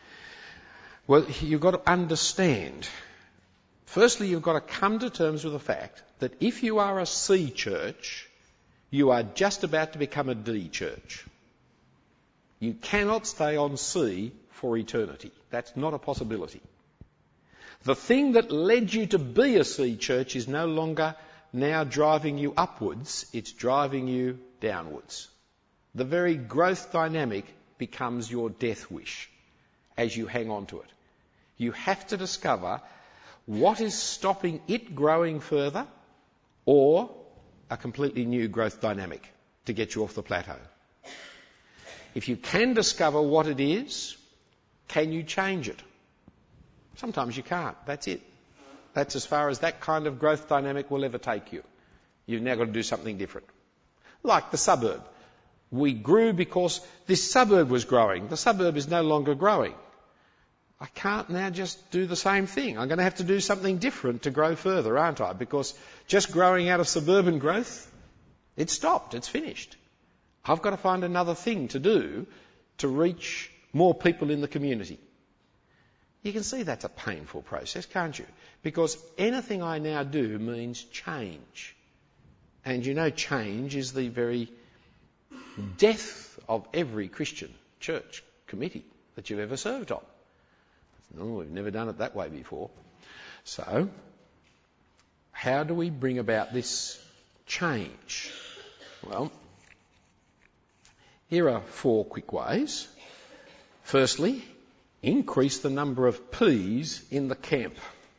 Well, you've got to understand. Firstly, you've got to come to terms with the fact that if you are a C church, you are just about to become a D church. You cannot stay on C for eternity. That's not a possibility. The thing that led you to be a C church is no longer now driving you upwards, it's driving you downwards. The very growth dynamic becomes your death wish as you hang on to it. You have to discover what is stopping it growing further, or a completely new growth dynamic to get you off the plateau. If you can discover what it is, can you change it? Sometimes you can't. That's it. That's as far as that kind of growth dynamic will ever take you. You've now got to do something different. Like the suburb. We grew because this suburb was growing. The suburb is no longer growing. I can't now just do the same thing. I'm going to have to do something different to grow further, aren't I? Because just growing out of suburban growth, it's stopped, it's finished. I've got to find another thing to do to reach more people in the community. You can see that's a painful process, can't you? Because anything I now do means change. And you know change is the very death of every Christian church committee that you've ever served on. No, we've never done it that way before. So, how do we bring about this change? Well, here are four quick ways. Firstly, increase the number of P's in the camp.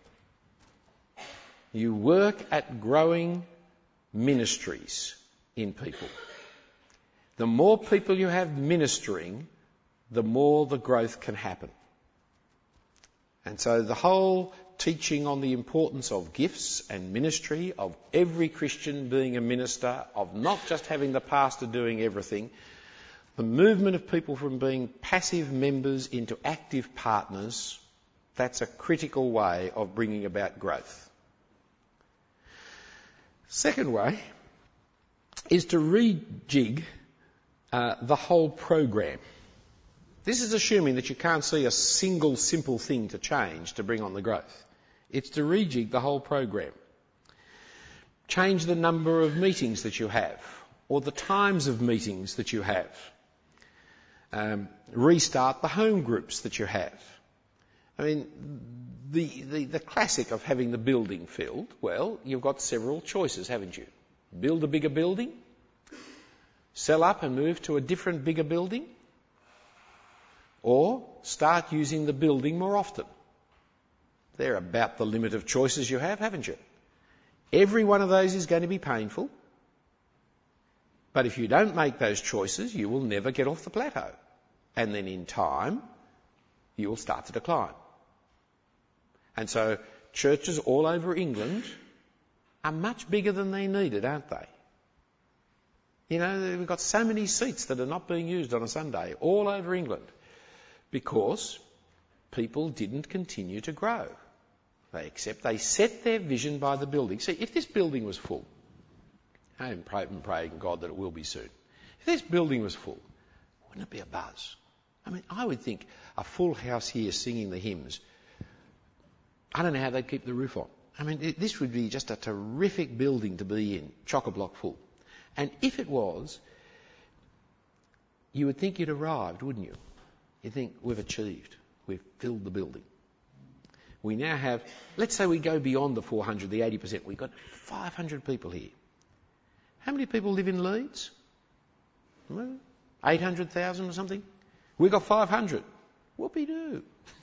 You work at growing ministries in people. The more people you have ministering, the more the growth can happen. And so the whole teaching on the importance of gifts and ministry, of every Christian being a minister, of not just having the pastor doing everything, the movement of people from being passive members into active partners, that's a critical way of bringing about growth. Second way is to rejig uh, the whole program. This is assuming that you can't see a single simple thing to change to bring on the growth. It's to rejig the whole program. Change the number of meetings that you have, or the times of meetings that you have. Um, restart the home groups that you have. I mean, the, the, the classic of having the building filled, well, you've got several choices, haven't you? Build a bigger building, sell up and move to a different bigger building, or start using the building more often. They're about the limit of choices you have, haven't you? Every one of those is going to be painful, but if you don't make those choices, you will never get off the plateau. And then in time, you will start to decline. And so churches all over England are much bigger than they needed, aren't they? You know, we've got so many seats that are not being used on a Sunday all over England because people didn't continue to grow. They accept, they set their vision by the building. See, if this building was full, I'm praying, praying God that it will be soon. If this building was full, wouldn't it be a buzz? I mean, I would think a full house here singing the hymns, I don't know how they'd keep the roof on. I mean, it, this would be just a terrific building to be in, chock-a-block full. And if it was, you would think you'd arrived, wouldn't you? You'd think, we've achieved. We've filled the building. We now have, let's say we go beyond the four hundred, the eighty percent. We've got five hundred people here. How many people live in Leeds? eight hundred thousand or something? We've got five hundred. Whoopee-doo.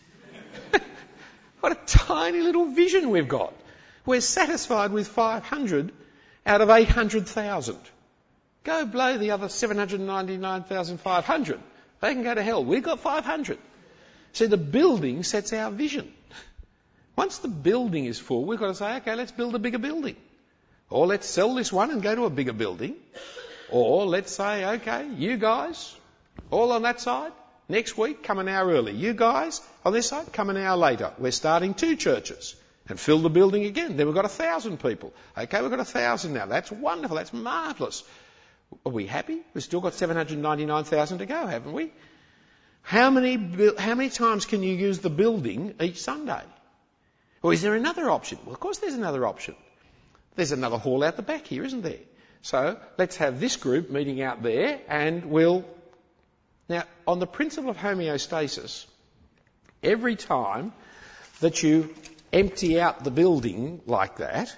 What a tiny little vision we've got. We're satisfied with five hundred out of eight hundred thousand. Go blow the other seven hundred ninety-nine thousand five hundred. They can go to hell. We've got five hundred. See, the building sets our vision. Once the building is full, we've got to say, okay, let's build a bigger building. Or let's sell this one and go to a bigger building. Or let's say, okay, you guys, all on that side, next week, come an hour early. You guys, on this side, come an hour later. We're starting two churches and fill the building again. Then we've got a thousand people. Okay, we've got a thousand now. That's wonderful. That's marvellous. Are we happy? We've still got seven hundred ninety-nine thousand to go, haven't we? How many, how many times can you use the building each Sunday? Or is there another option? Well, of course there's another option. There's another hall out the back here, isn't there? So let's have this group meeting out there and we'll... Now, on the principle of homeostasis, every time that you empty out the building like that...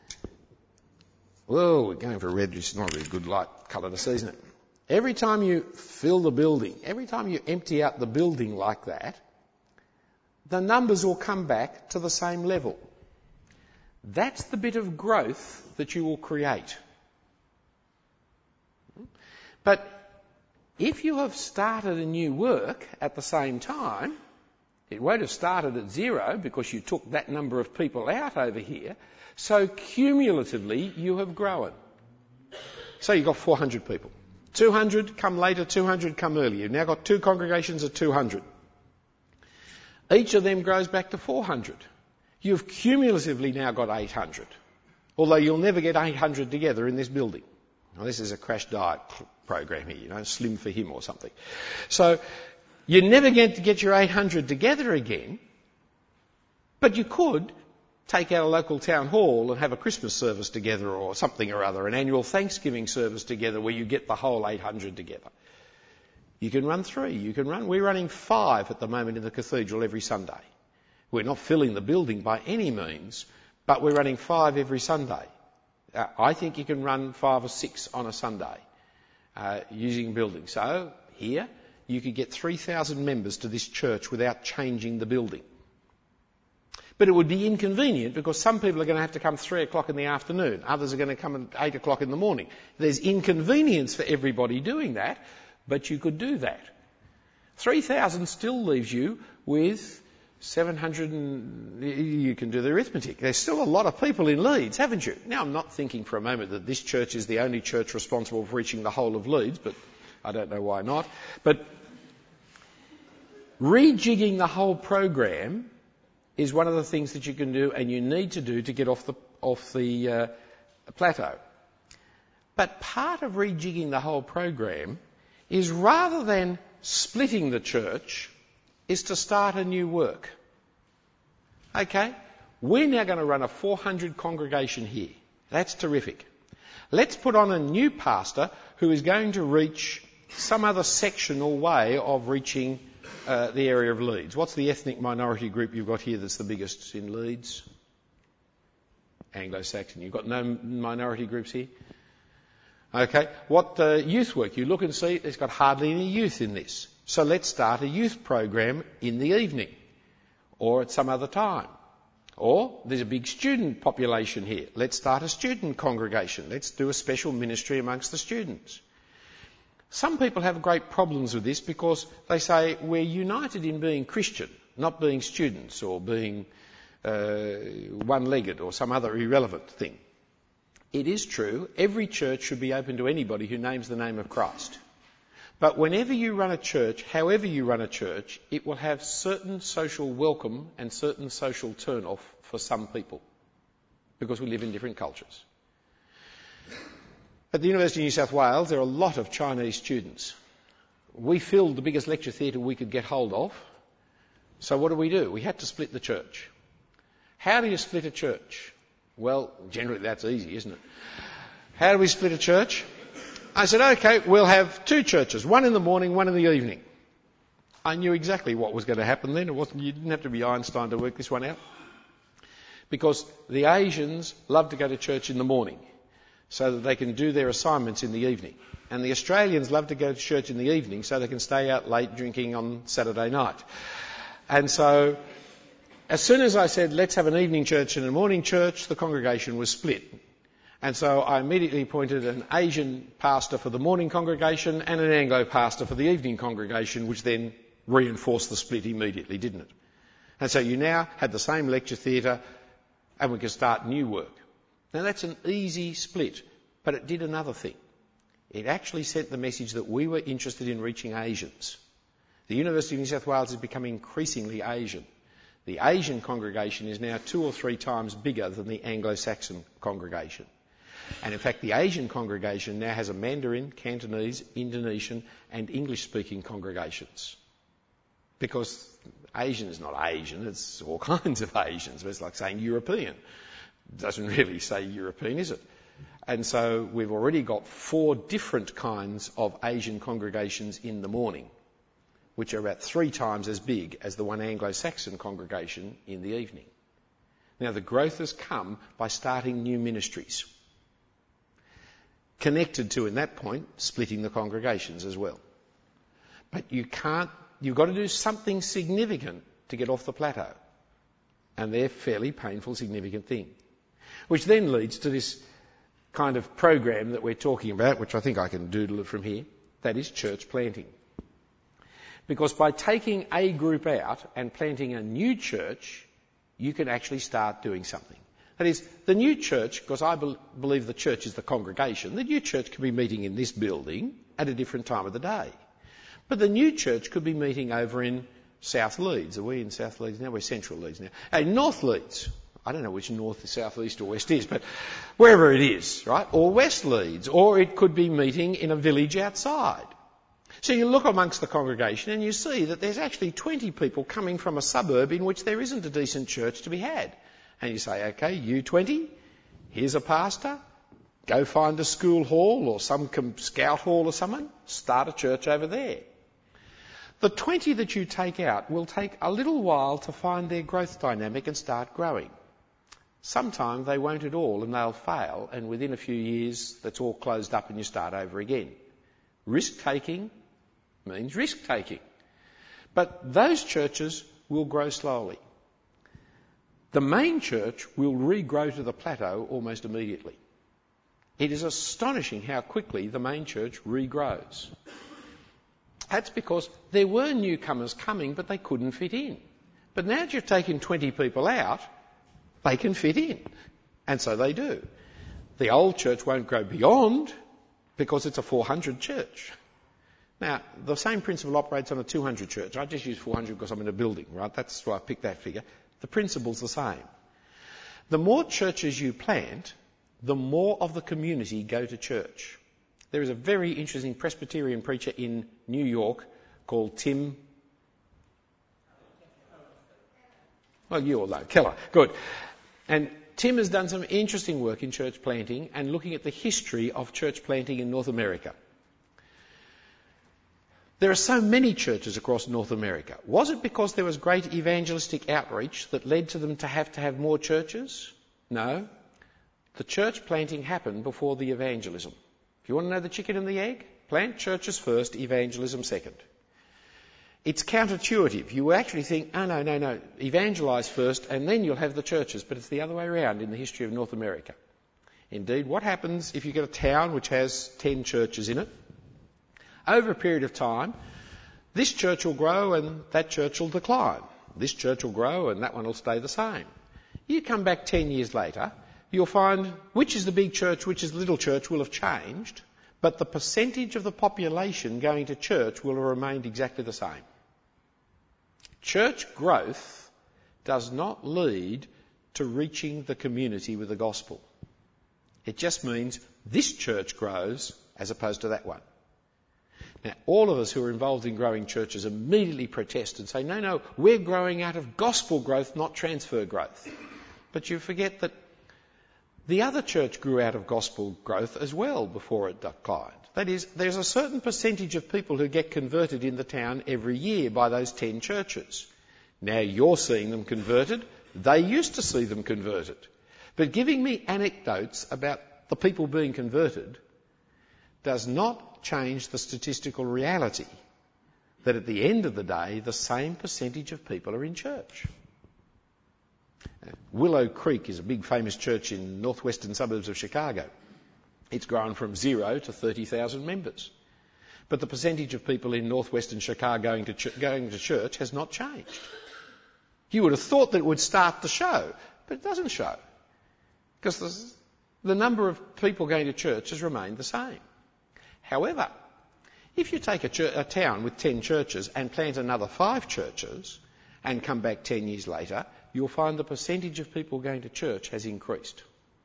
Whoa, we're going for red, which is not a really good light colour to see, isn't it? Every time you fill the building, every time you empty out the building like that, the numbers will come back to the same level. That's the bit of growth that you will create. But if you have started a new work at the same time, it won't have started at zero because you took that number of people out over here. So cumulatively, you have grown. So you've got four hundred people. two hundred come later, two hundred come earlier. You've now got two congregations of two hundred. Each of them grows back to four hundred. You've cumulatively now got eight hundred. Although you'll never get eight hundred together in this building. Now, this is a crash diet program here, you know, slim for him or something. So you're never going to get your eight hundred together again, but you could take out a local town hall and have a Christmas service together or something or other, an annual Thanksgiving service together where you get the whole eight hundred together. You can run three, you can run, we're running five at the moment in the cathedral every Sunday. We're not filling the building by any means, but we're running five every Sunday. Uh, I think you can run five or six on a Sunday uh, using buildings. So here you could get three thousand members to this church without changing the building. But it would be inconvenient because some people are going to have to come three o'clock in the afternoon. Others are going to come at eight o'clock in the morning. There's inconvenience for everybody doing that, but you could do that. three thousand still leaves you with seven hundred, and you can do the arithmetic. There's still a lot of people in Leeds, haven't you? Now, I'm not thinking for a moment that this church is the only church responsible for reaching the whole of Leeds, but I don't know why not. But rejigging the whole program is one of the things that you can do and you need to do to get off the, off the uh, plateau. But part of rejigging the whole program is, rather than splitting the church, is to start a new work. Okay? We're now going to run a four hundred congregation here. That's terrific. Let's put on a new pastor who is going to reach some other section or way of reaching uh, the area of Leeds. What's the ethnic minority group you've got here that's the biggest in Leeds? Anglo-Saxon. You've got no minority groups here? Okay. What uh, youth work? You look and see there's got hardly any youth in this. So let's start a youth program in the evening or at some other time. Or there's a big student population here. Let's start a student congregation. Let's do a special ministry amongst the students. Some people have great problems with this because they say we're united in being Christian, not being students or being uh, one-legged or some other irrelevant thing. It is true, every church should be open to anybody who names the name of Christ. But whenever you run a church, however you run a church, it will have certain social welcome and certain social turn-off for some people, because we live in different cultures. At the University of New South Wales, there are a lot of Chinese students. We filled the biggest lecture theatre we could get hold of. So what do we do? We had to split the church. How do you split a church? Well, generally that's easy, isn't it? How do we split a church? I said, OK, we'll have two churches, one in the morning, one in the evening. I knew exactly what was going to happen then. It wasn't, you didn't have to be Einstein to work this one out. Because the Asians love to go to church in the morning so that they can do their assignments in the evening. And the Australians love to go to church in the evening so they can stay out late drinking on Saturday night. And so as soon as I said, let's have an evening church and a morning church, the congregation was split. And so I immediately appointed an Asian pastor for the morning congregation and an Anglo pastor for the evening congregation, which then reinforced the split immediately, didn't it? And so you now had the same lecture theatre and we could start new work. Now that's an easy split, but it did another thing. It actually sent the message that we were interested in reaching Asians. The University of New South Wales is becoming increasingly Asian. The Asian congregation is now two or three times bigger than the Anglo-Saxon congregation. And in fact, the Asian congregation now has a Mandarin, Cantonese, Indonesian and English-speaking congregations. Because Asian is not Asian, it's all kinds of Asians. It's like saying European. It doesn't really say European, is it? And so we've already got four different kinds of Asian congregations in the morning, which are about three times as big as the one Anglo-Saxon congregation in the evening. Now, the growth has come by starting new ministries. Connected to, in that point, splitting the congregations as well. But you can't, you've got to do something significant to get off the plateau. And they're fairly painful, significant things. Which then leads to this kind of program that we're talking about, which I think I can doodle it from here. That is church planting. Because by taking a group out and planting a new church, you can actually start doing something. That is, the new church, because I be- believe the church is the congregation, the new church could be meeting in this building at a different time of the day. But the new church could be meeting over in South Leeds. Are we in South Leeds now? We're Central Leeds now. Hey, North Leeds. I don't know which north, south, east or west is, but wherever it is, right? Or West Leeds. Or it could be meeting in a village outside. So you look amongst the congregation and you see that there's actually twenty people coming from a suburb in which there isn't a decent church to be had. And you say, okay, you twenty, here's a pastor, go find a school hall or some scout hall or someone, start a church over there. The twenty that you take out will take a little while to find their growth dynamic and start growing. Sometimes they won't at all and they'll fail, and within a few years that's all closed up and you start over again. Risk-taking means risk-taking. But those churches will grow slowly. The main church will regrow to the plateau almost immediately. It is astonishing how quickly the main church regrows. That's because there were newcomers coming, but they couldn't fit in. But now that you've taken twenty people out, they can fit in. And so they do. The old church won't grow beyond because it's a four hundred church. Now, the same principle operates on a two hundred church. I just use four hundred because I'm in a building, right? That's why I picked that figure. The principle's the same. The more churches you plant, the more of the community go to church. There is a very interesting Presbyterian preacher in New York called Tim... Well, you all know. Keller. Good. And Tim has done some interesting work in church planting and looking at the history of church planting in North America. There are so many churches across North America. Was it because there was great evangelistic outreach that led to them to have to have more churches? No. The church planting happened before the evangelism. If you want to know the chicken and the egg, plant churches first, evangelism second. It's counterintuitive. You actually think, oh no, no, no, evangelise first and then you'll have the churches. But it's the other way around in the history of North America. Indeed, what happens if you get a town which has ten churches in it? Over a period of time, this church will grow and that church will decline. This church will grow and that one will stay the same. You come back ten years later, you'll find which is the big church, which is the little church will have changed, but the percentage of the population going to church will have remained exactly the same. Church growth does not lead to reaching the community with the gospel. It just means this church grows as opposed to that one. Now, all of us who are involved in growing churches immediately protest and say, no, no, we're growing out of gospel growth, not transfer growth. But you forget that the other church grew out of gospel growth as well before it declined. That is, there's a certain percentage of people who get converted in the town every year by those ten churches. Now you're seeing them converted. They used to see them converted. But giving me anecdotes about the people being converted does not change the statistical reality that at the end of the day, the same percentage of people are in church. Willow Creek is a big famous church in northwestern suburbs of Chicago. It's grown from zero to thirty thousand members. But the percentage of people in northwestern Chicago going to, ch- going to church has not changed. You would have thought that it would start to show, but it doesn't show. Because the number of people going to church has remained the same. However, if you take a, ch- a town with ten churches and plant another five churches and come back ten years later, you'll find the percentage of people going to church has increased.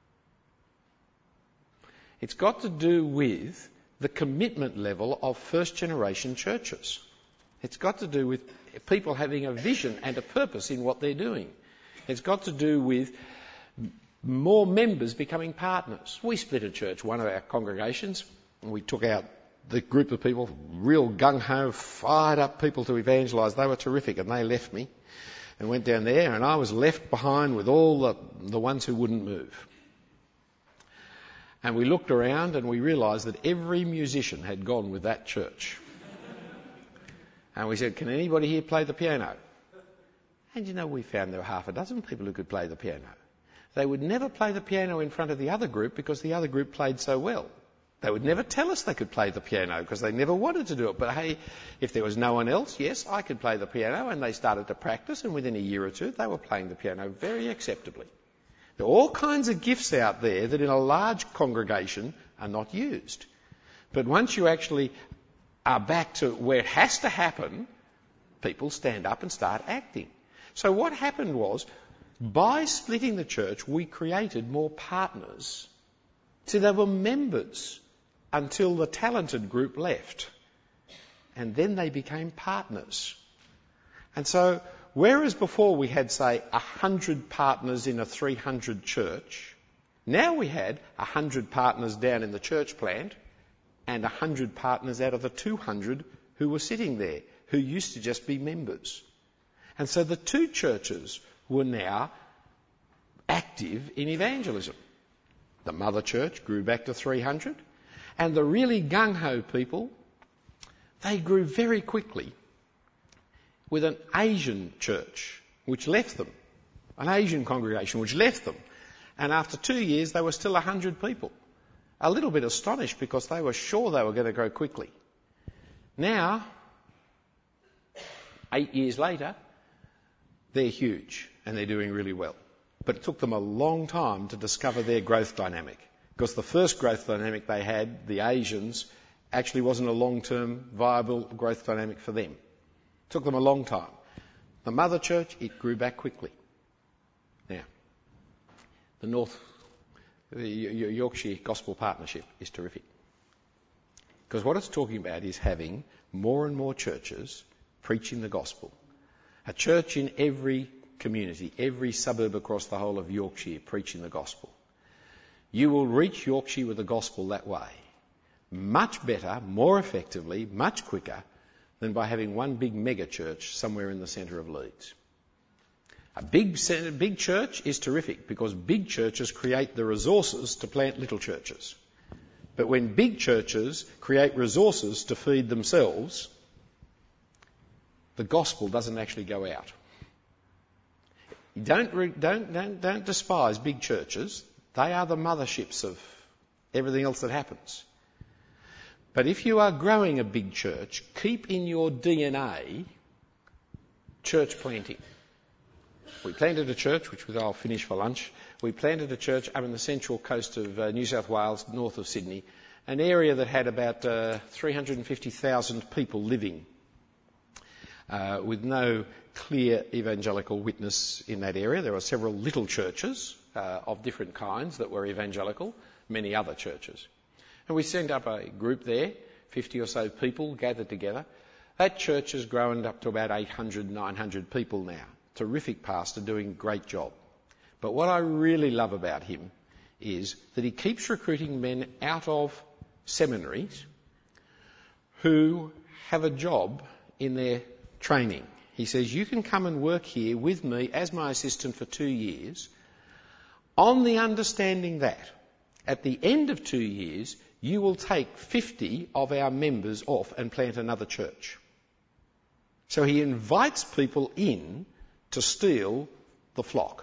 It's got to do with the commitment level of first generation churches. It's got to do with people having a vision and a purpose in what they're doing. It's got to do with more members becoming partners. We split a church, one of our congregations, and we took out the group of people, real gung-ho, fired up people to evangelise. They were terrific and they left me and went down there, and I was left behind with all the, the ones who wouldn't move. And we looked around and we realised that every musician had gone with that church. And we said, can anybody here play the piano? And you know, we found there were half a dozen people who could play the piano. They would never play the piano in front of the other group because the other group played so well. They would never tell us they could play the piano because they never wanted to do it. But hey, if there was no one else, yes, I could play the piano. And they started to practice, and within a year or two, they were playing the piano very acceptably. There are all kinds of gifts out there that in a large congregation are not used. But once you actually are back to where it has to happen, people stand up and start acting. So what happened was, by splitting the church, we created more partners. So they were members until the talented group left. And then they became partners. And so, whereas before we had, say, a hundred partners in a three hundred church, now we had a hundred partners down in the church plant and a hundred partners out of the two hundred who were sitting there, who used to just be members. And so the two churches were now active in evangelism. The mother church grew back to three hundred, and the really gung-ho people, they grew very quickly with an Asian church which left them, an Asian congregation which left them. And after two years, they were still one hundred people. A little bit astonished because they were sure they were going to grow quickly. Now, eight years later, they're huge and they're doing really well. But it took them a long time to discover their growth dynamic, because the first growth dynamic they had, the Asians, actually wasn't a long-term viable growth dynamic for them. It took them a long time. The mother church, it grew back quickly. Now, the North, the Yorkshire Gospel Partnership is terrific, because what it's talking about is having more and more churches preaching the gospel. A church in every community, every suburb across the whole of Yorkshire preaching the gospel. You will reach Yorkshire with the gospel that way. Much better, more effectively, much quicker than by having one big mega church somewhere in the centre of Leeds. A big, big church is terrific because big churches create the resources to plant little churches. But when big churches create resources to feed themselves, the gospel doesn't actually go out. Don't, don't, don't, don't despise big churches. They are the motherships of everything else that happens. But if you are growing a big church, keep in your D N A church planting. We planted a church, which I'll finish for lunch. We planted a church up in the central coast of uh, New South Wales, north of Sydney, an area that had about uh, three hundred fifty thousand people living, uh, with no clear evangelical witness in that area. There were several little churches uh, of different kinds that were evangelical, many other churches. And we sent up a group there, fifty or so people gathered together. That church has grown up to about eight hundred, nine hundred people now. Terrific pastor, doing a great job. But what I really love about him is that he keeps recruiting men out of seminaries who have a job in their training. He says, you can come and work here with me as my assistant for two years on the understanding that at the end of two years, you will take fifty of our members off and plant another church. So he invites people in to steal the flock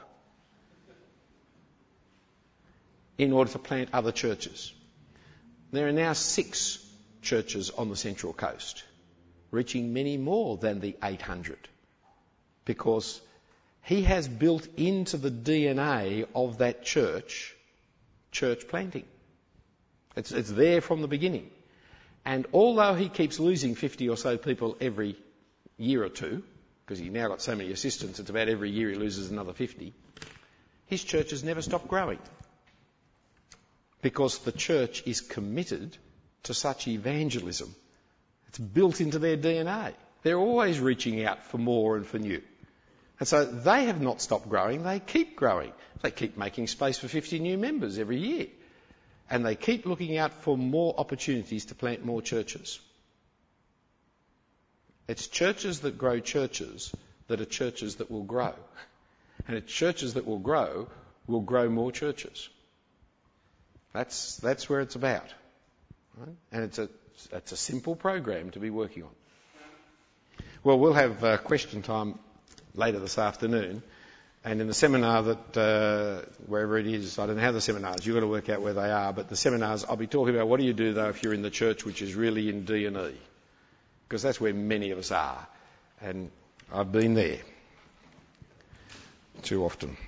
in order to plant other churches. There are now six churches on the Central Coast, reaching many more than the eight hundred, because he has built into the D N A of that church, church planting. It's, it's there from the beginning. And although he keeps losing fifty or so people every year or two, because he's now got so many assistants, it's about every year he loses another fifty, his church has never stopped growing. Because the church is committed to such evangelism. It's built into their D N A. They're always reaching out for more and for new. And so they have not stopped growing, they keep growing. They keep making space for fifty new members every year. And they keep looking out for more opportunities to plant more churches. It's churches that grow churches that are churches that will grow. And it's churches that will grow will grow more churches. That's, that's where it's about. Right? And it's a, it's a simple program to be working on. Well, we'll have uh, question time later this afternoon. And in the seminar that, uh, wherever it is, I don't know how the seminars, you've got to work out where they are, but the seminars, I'll be talking about what do you do though if you're in the church which is really in D and E. Because that's where many of us are. And I've been there too often.